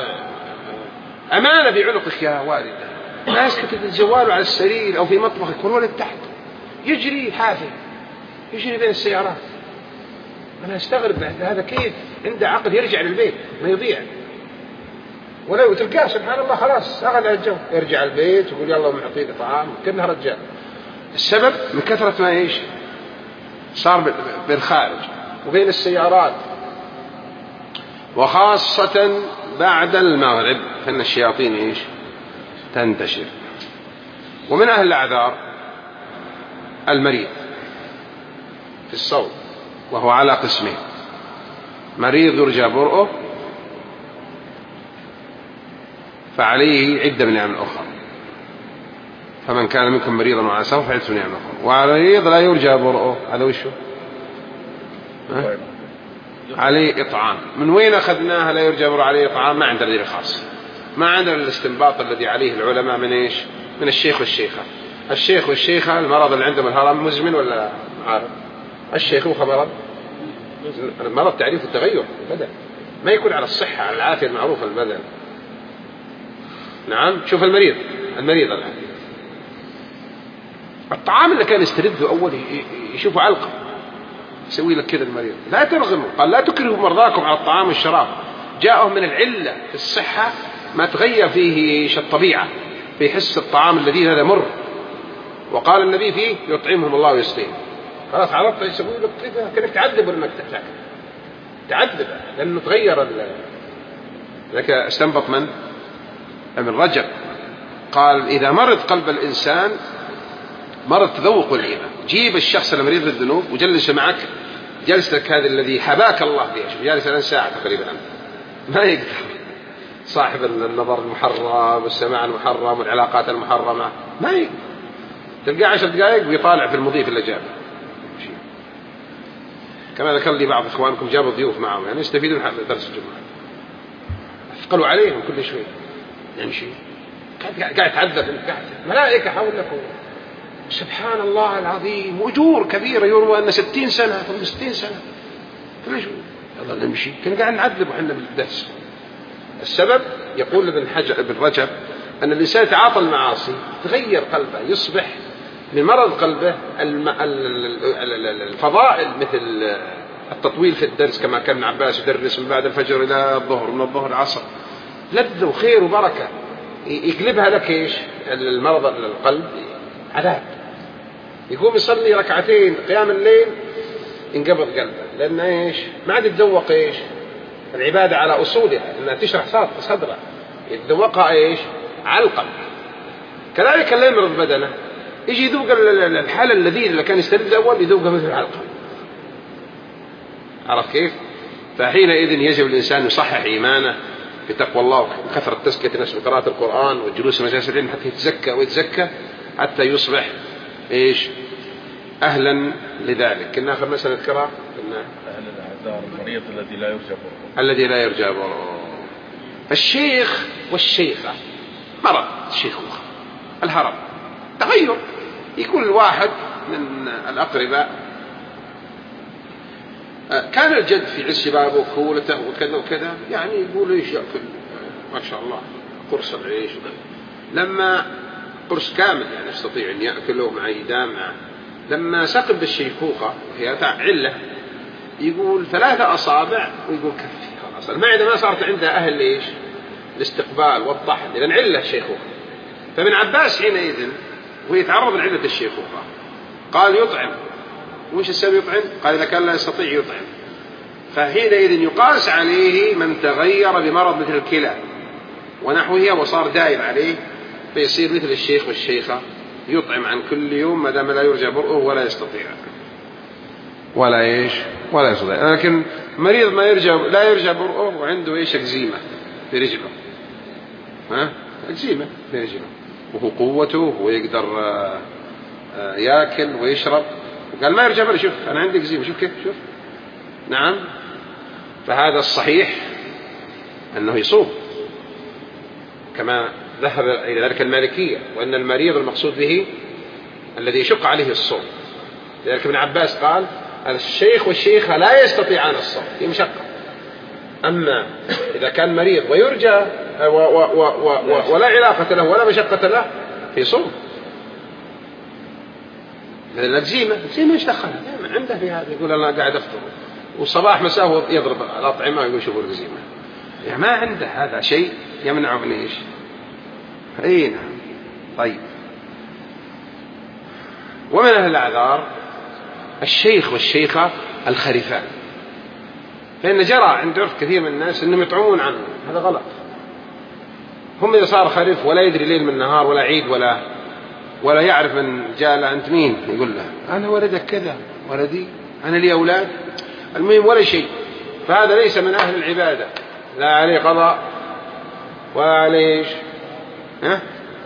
أمانة بعنقك يا والد، ماسكة الجوال على السرير أو في مطبخك والولد تحت يجري حافي يجري بين السيارات. أنا أستغرب هذا كيف عنده عقل يرجع للبيت ما يضيع، ولو تلقاه سبحان الله خلاص أغلى الجو يرجع البيت ويقول يلا معطيك طعام كأنها رجال. السبب من كثرة ما إيش صار بالخارج وبين السيارات، وخاصة بعد المغرب فإن الشياطين إيش تنتشر. ومن أهل الأعذار المريض في الصوم، وهو على قسمين: مريض يرجى برؤه فعليه عدة من أيام أخرى، فمن كان منكم مريضا وعلى سفر فعدة من أيام أخرى. ومريض لا يرجى برؤه هذا وشه عليه إطعام. من وين أخذناها لا يرجى برؤه عليه إطعام؟ ما عندنا دليل خاص، ما عندنا الاستنباط الذي عليه العلماء من إيش؟ من الشيخ والشيخة. الشيخ والشيخة المرض اللي عندهم الهرم مزمن ولا عارف؟ الشيخوخة مرض المرض تعريف التغير البدن، ما يكون على الصحة على العافية المعروفة البدن. نعم. شوف المريض المريض الآن الطعام اللي كان يسترده أول يشوفه علقة يسوي لك كذا المريض لا ترغموا، قال لا تكرهوا مرضاكم على الطعام والشراب. جاءهم من العلة في الصحة ما تغير فيه الطبيعة في حس الطعام الذي هذا مر، وقال النبي فيه يطعمهم الله ويسقيهم. خلاص عرفت يسوي لك كذا كأنك تعذب ولا تاكل تعذب لأنه تغير. لك استنبط من ابن رجب قال إذا مرض قلب الإنسان مرض تذوق الإيمان، جيب الشخص المريض بالذنوب وجلس معك جلستك هذا الذي حباك الله فيها. شوف جالس الآن ساعة تقريبا ما يقدر، صاحب النظر المحرم والسماع المحرم والعلاقات المحرمة ما يقدر، تلقى عشر دقائق ويطالع في المضيف اللي جابه. كما ذكر لي بعض إخوانكم جابوا ضيوف معهم يعني يستفيدون من درس الجمعة، أثقلوا عليهم كل شوي يمشي قاعد قاعد تعذب قاعد ملائكة حولك. سبحان الله العظيم وأجور كبيرة يروى أن ستين سنة ثم ستين سنة كل شوي يلا نمشي كنا قاعد نعذب وحنا بالدرس. السبب يقول ابن حجر ابن رجب أن الإنسان يتعاطى المعاصي تغير قلبه، يصبح من مرض قلبه الفضائل مثل التطويل في الدرس كما كان ابن عباس يدرس من بعد الفجر إلى الظهر من الظهر العصر لذة وخير وبركة، يقلبها لك إيش المرض القلب عذاب. يقوم يصلي ركعتين قيام الليل ينقبض قلبه لأن إيش ما عاد يتذوق إيش العبادة على أصولها إنها تشرح صدره يتذوقها إيش على القلب. كذلك اللي يمرض بدنه يجي يذوق الحالة اللذيذ اللي كان يسترد أول يذوقها مثل على القلب. عرف كيف؟ فحينئذ يجب الإنسان يصحح إيمانه بتقوى الله وكثرة تزكية النفس بقراءة القرآن والجلوس في مجالس العلم حتى يتزكى ويتزكى حتى يصبح إيش أهلا لذلك. كنا آخر مسألة نذكرها كنا أهل الأعذار المريض الذي لا يرجى برؤه الذي لا يرجى برؤه. الشيخ والشيخة مرض الشيخوخة الهرم تغير. يكون الواحد من الأقرباء كان الجد في عز شبابه وكولته وكذا وكذا يعني يقول ايش يأكل ما شاء الله قرص العيش لما قرص كامل يعني يستطيع أن يأكله مع يدام معه. لما سقط بالشيخوخة هي علة يقول ثلاثة أصابع ويقول كفي خلاص المعدة ما صارت عندها أهل إيش الاستقبال والطحن لأن علة الشيخوخة. فابن عباس حينئذ ويتعرض لعلة الشيخوخة قال يطعم. وش السبب يطعم؟ قال إذا كان لا يستطيع يطعم. فحينئذ يقاس عليه من تغير بمرض مثل الكلى ونحوها وصار دائم عليه فيصير مثل الشيخ والشيخة يطعم عن كل يوم ما دام لا يرجى برؤه ولا يستطيع ولا إيش ولا يستطيع. لكن مريض ما يرجى لا يرجى برؤه وعنده إيش أكزيمة في رجله ها أجزيمة أجزيمة، وهو قوته ويقدر يأكل ويشرب، قال ما يرجع بل شوف أنا عندي أجزيمة، شوف كيف شوف. نعم. فهذا الصحيح أنه يصوم كما ذهب إلى ذلك المالكية، وأن المريض المقصود به الذي يشق عليه الصوم. لذلك ابن عباس قال الشيخ والشيخة لا يستطيعان الصوم في مشقة، أما إذا كان مريض ويرجى و و و و ولا علاقة له ولا مشقة له في صوم. مثل الأجزيمة، الأجزيمة ايش دخلها؟ عنده في هذا يقول أنا قاعد أفطر وصباح مساء يضرب الأطعمة ويقول شوفوا الأجزيمة، يعني ما عنده هذا شيء يمنعه من إيش؟ أي نعم. طيب، ومن أهل الأعذار الشيخ والشيخة الخرفان، فإن جرى عند عرف كثير من الناس أنهم يطعمون عنه، هذا غلط. هم إذا صار خريف ولا يدري ليل من نهار ولا عيد ولا ولا يعرف من جاء له أنت مين، يقول له أنا ولدك كذا ولدي أنا لي أولاد، المهم ولا شيء، فهذا ليس من أهل العبادة، لا عليه قضاء ولا عليه إيش ها؟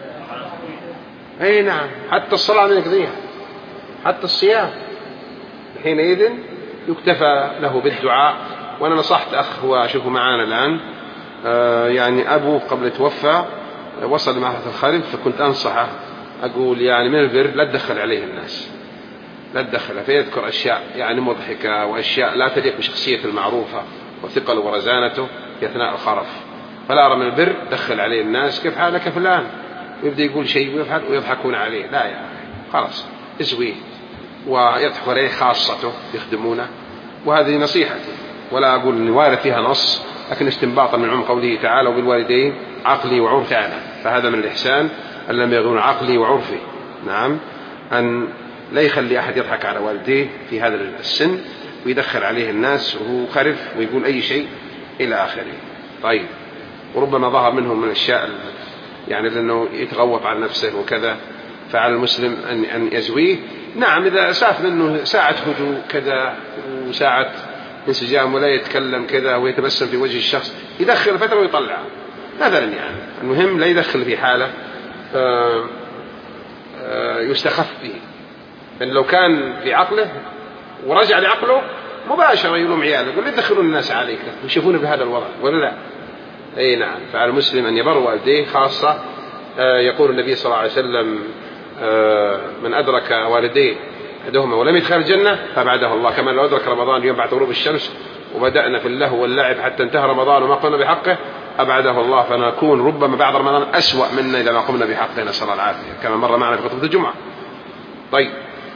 أي نعم، حتى الصلاة من يقضيها، حتى الصيام حينئذ يكتفى له بالدعاء. وأنا نصحت أخ هو أشوفه معانا الآن، آه يعني أبوه قبل توفى وصل لمرحلة الخرف، فكنت أنصحه أقول يعني من البر لا تدخل عليه الناس، لا تدخل فيذكر أشياء يعني مضحكة وأشياء لا تليق بشخصية المعروفة وثقل ورزانته في أثناء الخرف، فلا أرى من البر دخل عليه الناس كيف حالك فلان، ويبدأ يقول شيء ويفعل ويضحكون عليه، لا يا أخي خلاص ازويه ويضحك عليه خاصته يخدمونه. وهذه نصيحتي، ولا أقول أني وارد فيها نص، لكن استنباطا من عموم قوله تعالى وبالوالدين عقلي وعرفي أنا، فهذا من الإحسان أن لم يغون عقلي وعرفي. نعم، أن لا يخلي أحد يضحك على والديه في هذا السن ويدخل عليه الناس وهو خرف ويقول أي شيء إلى آخره. طيب، وربما ظهر منهم من الشيء يعني لأنه يتغوط على نفسه وكذا، فعلى المسلم أن أن يزويه. نعم، إذا شاف منه ساعة هدوء كذا وساعة انسجام ولا يتكلم كذا ويتبسم في وجه الشخص يدخل فترة ويطلع مثلا، يعني المهم لا يدخل في حالة آآ آآ يستخف به، لأن لو كان في عقله ورجع لعقله مباشرة يلوم عياله يقول يدخلون الناس عليك ويشوفون بهذا الوضع ولا لا. أي نعم، فعلى المسلم أن يبر والديه، خاصة يقول النبي صلى الله عليه وسلم من أدرك والديه أحدهما ولم يدخل الجنة فبعده الله، كما لو أدرك رمضان يوم بعد غروب الشمس وبدأنا في اللهو واللعب حتى انتهى رمضان وما قمنا بحقه أبعده الله، فنكون ربما بعد رمضان أسوأ منا إذا ما قمنا بحقه، نسأل الله العافية، كما مر معنا في خطبة الجمعة. طيب،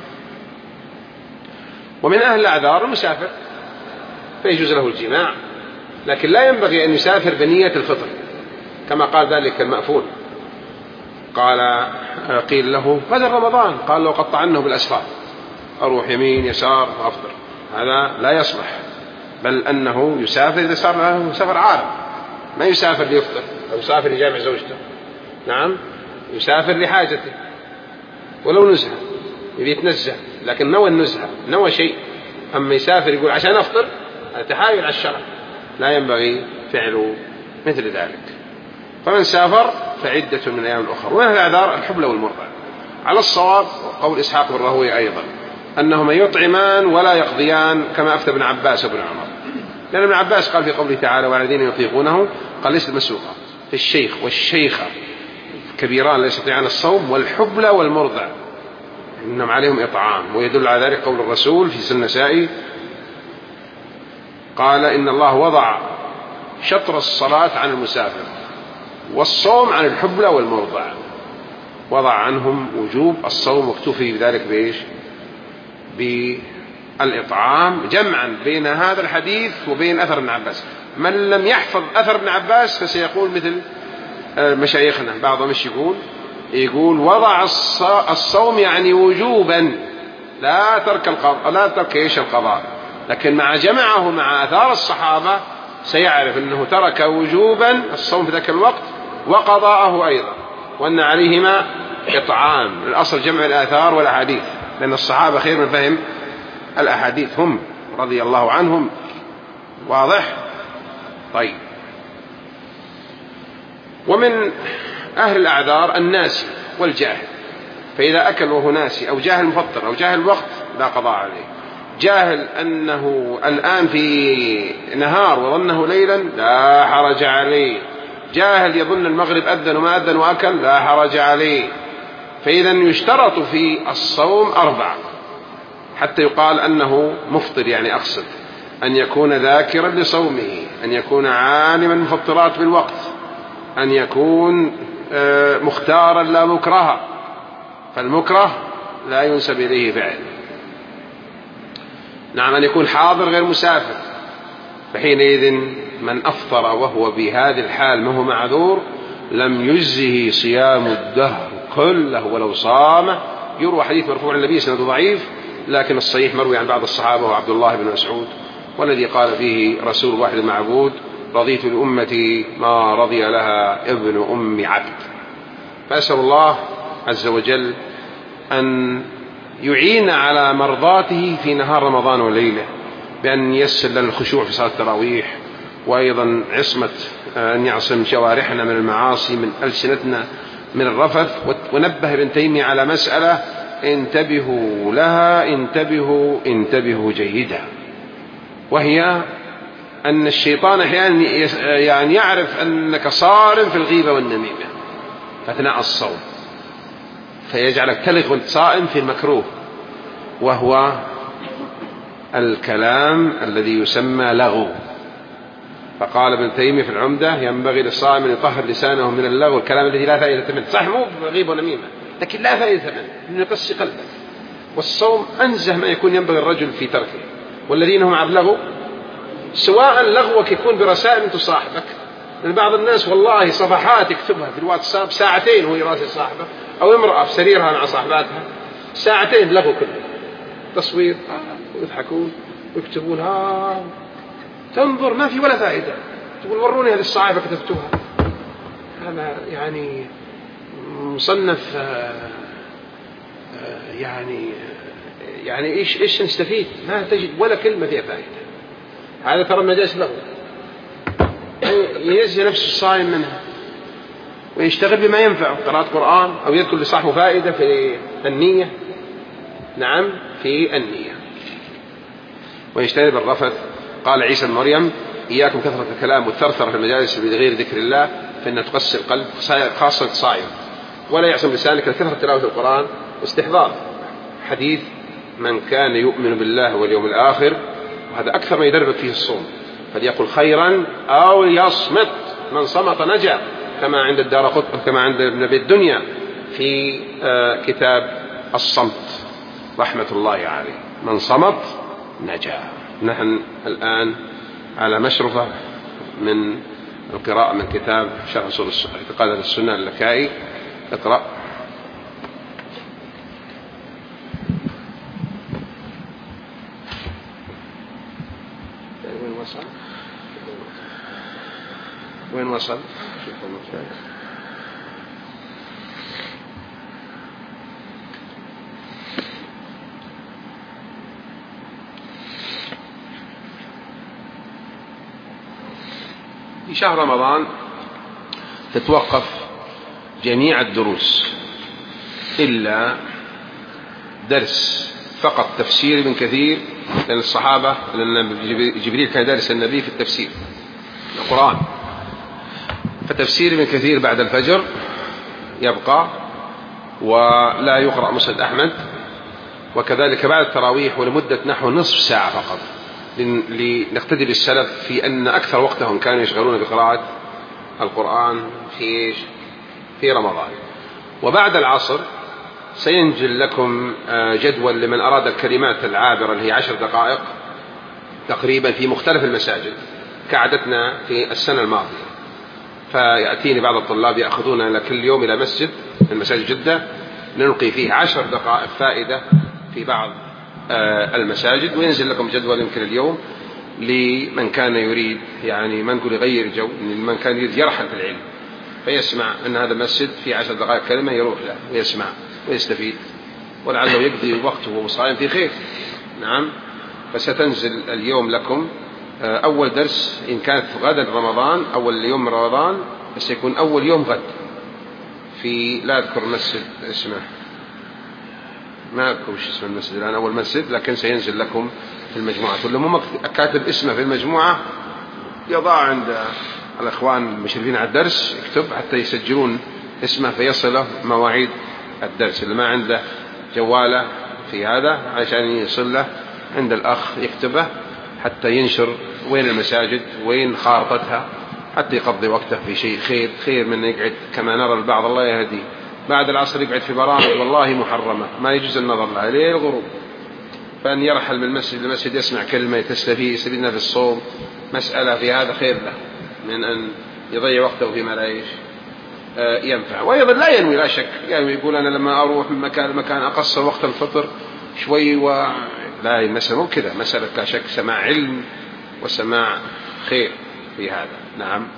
ومن أهل الأعذار المسافر فيجوز له الجماع، لكن لا ينبغي أن يسافر بنية الفطر كما قال ذلك المأفون، قال قيل له غدا رمضان، قال لو قطعنه بالأسفار أروح يمين يسار وأفطر، هذا لا يصلح، بل أنه يسافر إذا صار له سفر عارض، ما يسافر ليفطر أو يسافر لجامع زوجته، نعم يسافر لحاجته ولو نزهة يبي يتنزه، لكن نوى النزهة نوى شيء، أما يسافر يقول عشان أفطر هذا تحايل على الشرع، لا ينبغي فعله مثل ذلك. فمن سافر فعدة من أيام أخرى. ومن الأعذار الحبلى والمرضع، على الصواب قول إسحاق بن راهويه أيضا أنهما يطعمان ولا يقضيان كما أفتى ابن عباس وابن عمر، لأن ابن عباس قال في قوله تعالى والذين يطيقونه قال ليس مسوقا، في الشيخ والشيخة كبيران لا يستطيعان الصوم، والحبلى والمرضع إنهم عليهم إطعام. ويدل على ذلك قول الرسول في سنة النسائي قال إن الله وضع شطر الصلاة عن المسافر والصوم عن الحبلى والمرضع، وضع عنهم وجوب الصوم واكتفي بذلك بإيش؟ بالإطعام، جمعا بين هذا الحديث وبين أثر ابن عباس. من لم يحفظ أثر ابن عباس فسيقول مثل مشايخنا بعضهم مش يقول يقول وضع الصوم يعني وجوبا لا ترك القضاء لا ترك إيش القضاء، لكن مع جمعه مع آثار الصحابة سيعرف أنه ترك وجوبا الصوم في ذاك الوقت وقضاءه أيضا، وأن عليهما إطعام. الأصل جمع الآثار والأحاديث، لأن الصحابة خير من فهم الأحاديث هم رضي الله عنهم. واضح؟ طيب، ومن أهل الأعذار الناسي والجاهل، فإذا أكل وهو ناسي أو جاهل مفطر أو جاهل الوقت لا قضاء عليه. جاهل أنه الآن في نهار وظنه ليلا لا حرج عليه. جاهل يظن المغرب أذن وما أذن وأكل لا حرج عليه. فإذا يشترط في الصوم أربعة حتى يقال أنه مفطر، يعني أقصد أن يكون ذاكرا لصومه، أن يكون عالما المفطرات بالوقت، أن يكون مختارا لا مكرها، فالمكره لا ينسب إليه فعل. نعم، أن يكون حاضر غير مسافر، فحينئذ من أفطر وهو بهذه الحال ما هو معذور لم يجزه صيام الدهر كله ولو صامه. يروى حديث مرفوع عن النبي سنده ضعيف، لكن الصحيح مروي عن بعض الصحابة وعبد الله بن مسعود، والذي قال فيه رسول واحد المعبود: رضيت لأمتي ما رضي لها ابن أم عبد. فأسأل الله عز وجل أن يعين على مرضاته في نهار رمضان وليلة، بأن ييسر لنا الخشوع في صلاة التراويح، وأيضا عصمة أن يعصم جوارحنا من المعاصي، من ألسنتنا من الرفث. ونبه ابن تيمية على مسألة انتبهوا لها، انتبهوا انتبهوا جيدا، وهي أن الشيطان أحيانا يعني يعرف أنك صارم في الغيبة والنميمة أثناء الصوم، فيجعلك تلغ وانت صائم في المكروه، وهو الكلام الذي يسمى لغو. فقال ابن تيمية في العمدة: ينبغي للصائم أن يطهر لسانه من اللغو، الكلام الذي لا فائدة منه. صح مو غيبة ونميمة، لكن لا فائدة منه، إنه يقسي قلبك. والصوم أنزه ما يكون ينبغي الرجل في تركه. والذين هم على اللغو، سواء لغوك يكون برسائل تصاحبك، لأن بعض الناس والله صفحات يكتبها في الواتساب ساعتين وهو يراسل صاحبه، أو امرأة في سريرها مع صاحباتها ساعتين لغو كله، تصوير آه ويضحكون ويكتبون ها، تنظر ما في ولا فائدة، تقول وروني هذه الصحائف كتبتوها، هذا يعني مصنف آه آه يعني يعني إيش إيش نستفيد؟ ما تجد ولا كلمة فيها فائدة. هذا ترى مجالس لغو، ينزل نفسه الصائم منها ويشتغل بما ينفعه، قراءة قرآن، أو يذكر لصاحبه فائدة في النية. نعم، في النية. ويجتنب الرفث. قال عيسى بن مريم: إياكم كثرة الكلام والثرثرة في المجالس بغير ذكر الله فإنها تقسي القلب، خاصة الصائم. ولا يعصم لسانك لكثرة تلاوة القرآن واستحضار حديث: من كان يؤمن بالله واليوم الآخر، وهذا أكثر ما يدربك فيه الصوم، فليقل خيرا أو يصمت، من صمت نجا، كما عند الدارقطني، كما عند ابن أبي الدنيا في كتاب الصمت رحمة الله عليه: من صمت نجا. نحن الآن على مشرفة من القراءة من كتاب شرح أصول اعتقاد أهل السنة اللكائي. اقرأ. وين وصل؟ وين وصل؟ في شهر رمضان تتوقف جميع الدروس إلا درس فقط تفسير ابن كثير، لأن الصحابة لأن جبريل كان دارس النبي في التفسير القرآن، فتفسير ابن كثير بعد الفجر يبقى ولا يقرأ مسند أحمد، وكذلك بعد التراويح ولمدة نحو نصف ساعة فقط، لنقتدي بالسلف في أن أكثر وقتهم كانوا يشغلون بقراءة القرآن في في رمضان. وبعد العصر سينزل لكم جدول لمن أراد الكلمات العابرة اللي هي عشر دقائق تقريبا في مختلف المساجد كعادتنا في السنة الماضية. فيأتيني بعض الطلاب يأخذون كل يوم إلى مسجد من مساجد جدة نلقي فيه عشر دقائق فائدة في بعض المساجد، وينزل لكم جدول يمكن اليوم لمن كان يريد يعني ما نقول يغير جو، من كان يريد يرحل في العلم فيسمع أن هذا المسجد في عشر دقائق كلمة يروح له ويسمع ويستفيد، ولعله يقضي وقته وهو صائم في خير. نعم. فستنزل اليوم لكم أول درس إن كانت غدا رمضان أول يوم من رمضان بس يكون أول يوم غد في، لا أذكر مسجد اسمه، ما أذكر وش اسم المسجد الآن، أول مسجد، لكن سينزل لكم في المجموعات، ولا مو كاتب اسمه في المجموعة يضع عند الأخوان المشرفين على الدرس، يكتب حتى يسجلون اسمه فيصله مواعيد الدرس. اللي ما عنده جواله في هذا عشان يصل له عند الأخ يكتبه حتى ينشر وين المساجد وين خارطتها، حتى يقضي وقته في شيء خير، خير من يقعد كما نرى البعض الله يهدي بعد العصر يقعد في برامج والله محرمة ما يجوز النظر لها ليه الغروب، فأن يرحل من المسجد للمسجد يسمع كلمة يتسلى يستفيدنا في الصوم مسألة في هذا خير له من أن يضيع وقته فيما لا يش ينفع. وأيضا لا ينوي، لا شك يعني يقول أنا لما أروح من مكان مكان أقصر وقت الفطر شوي و... لا، المسألة مو كذا، مسألة لا شك سماع علم وسماع خير في هذا. نعم.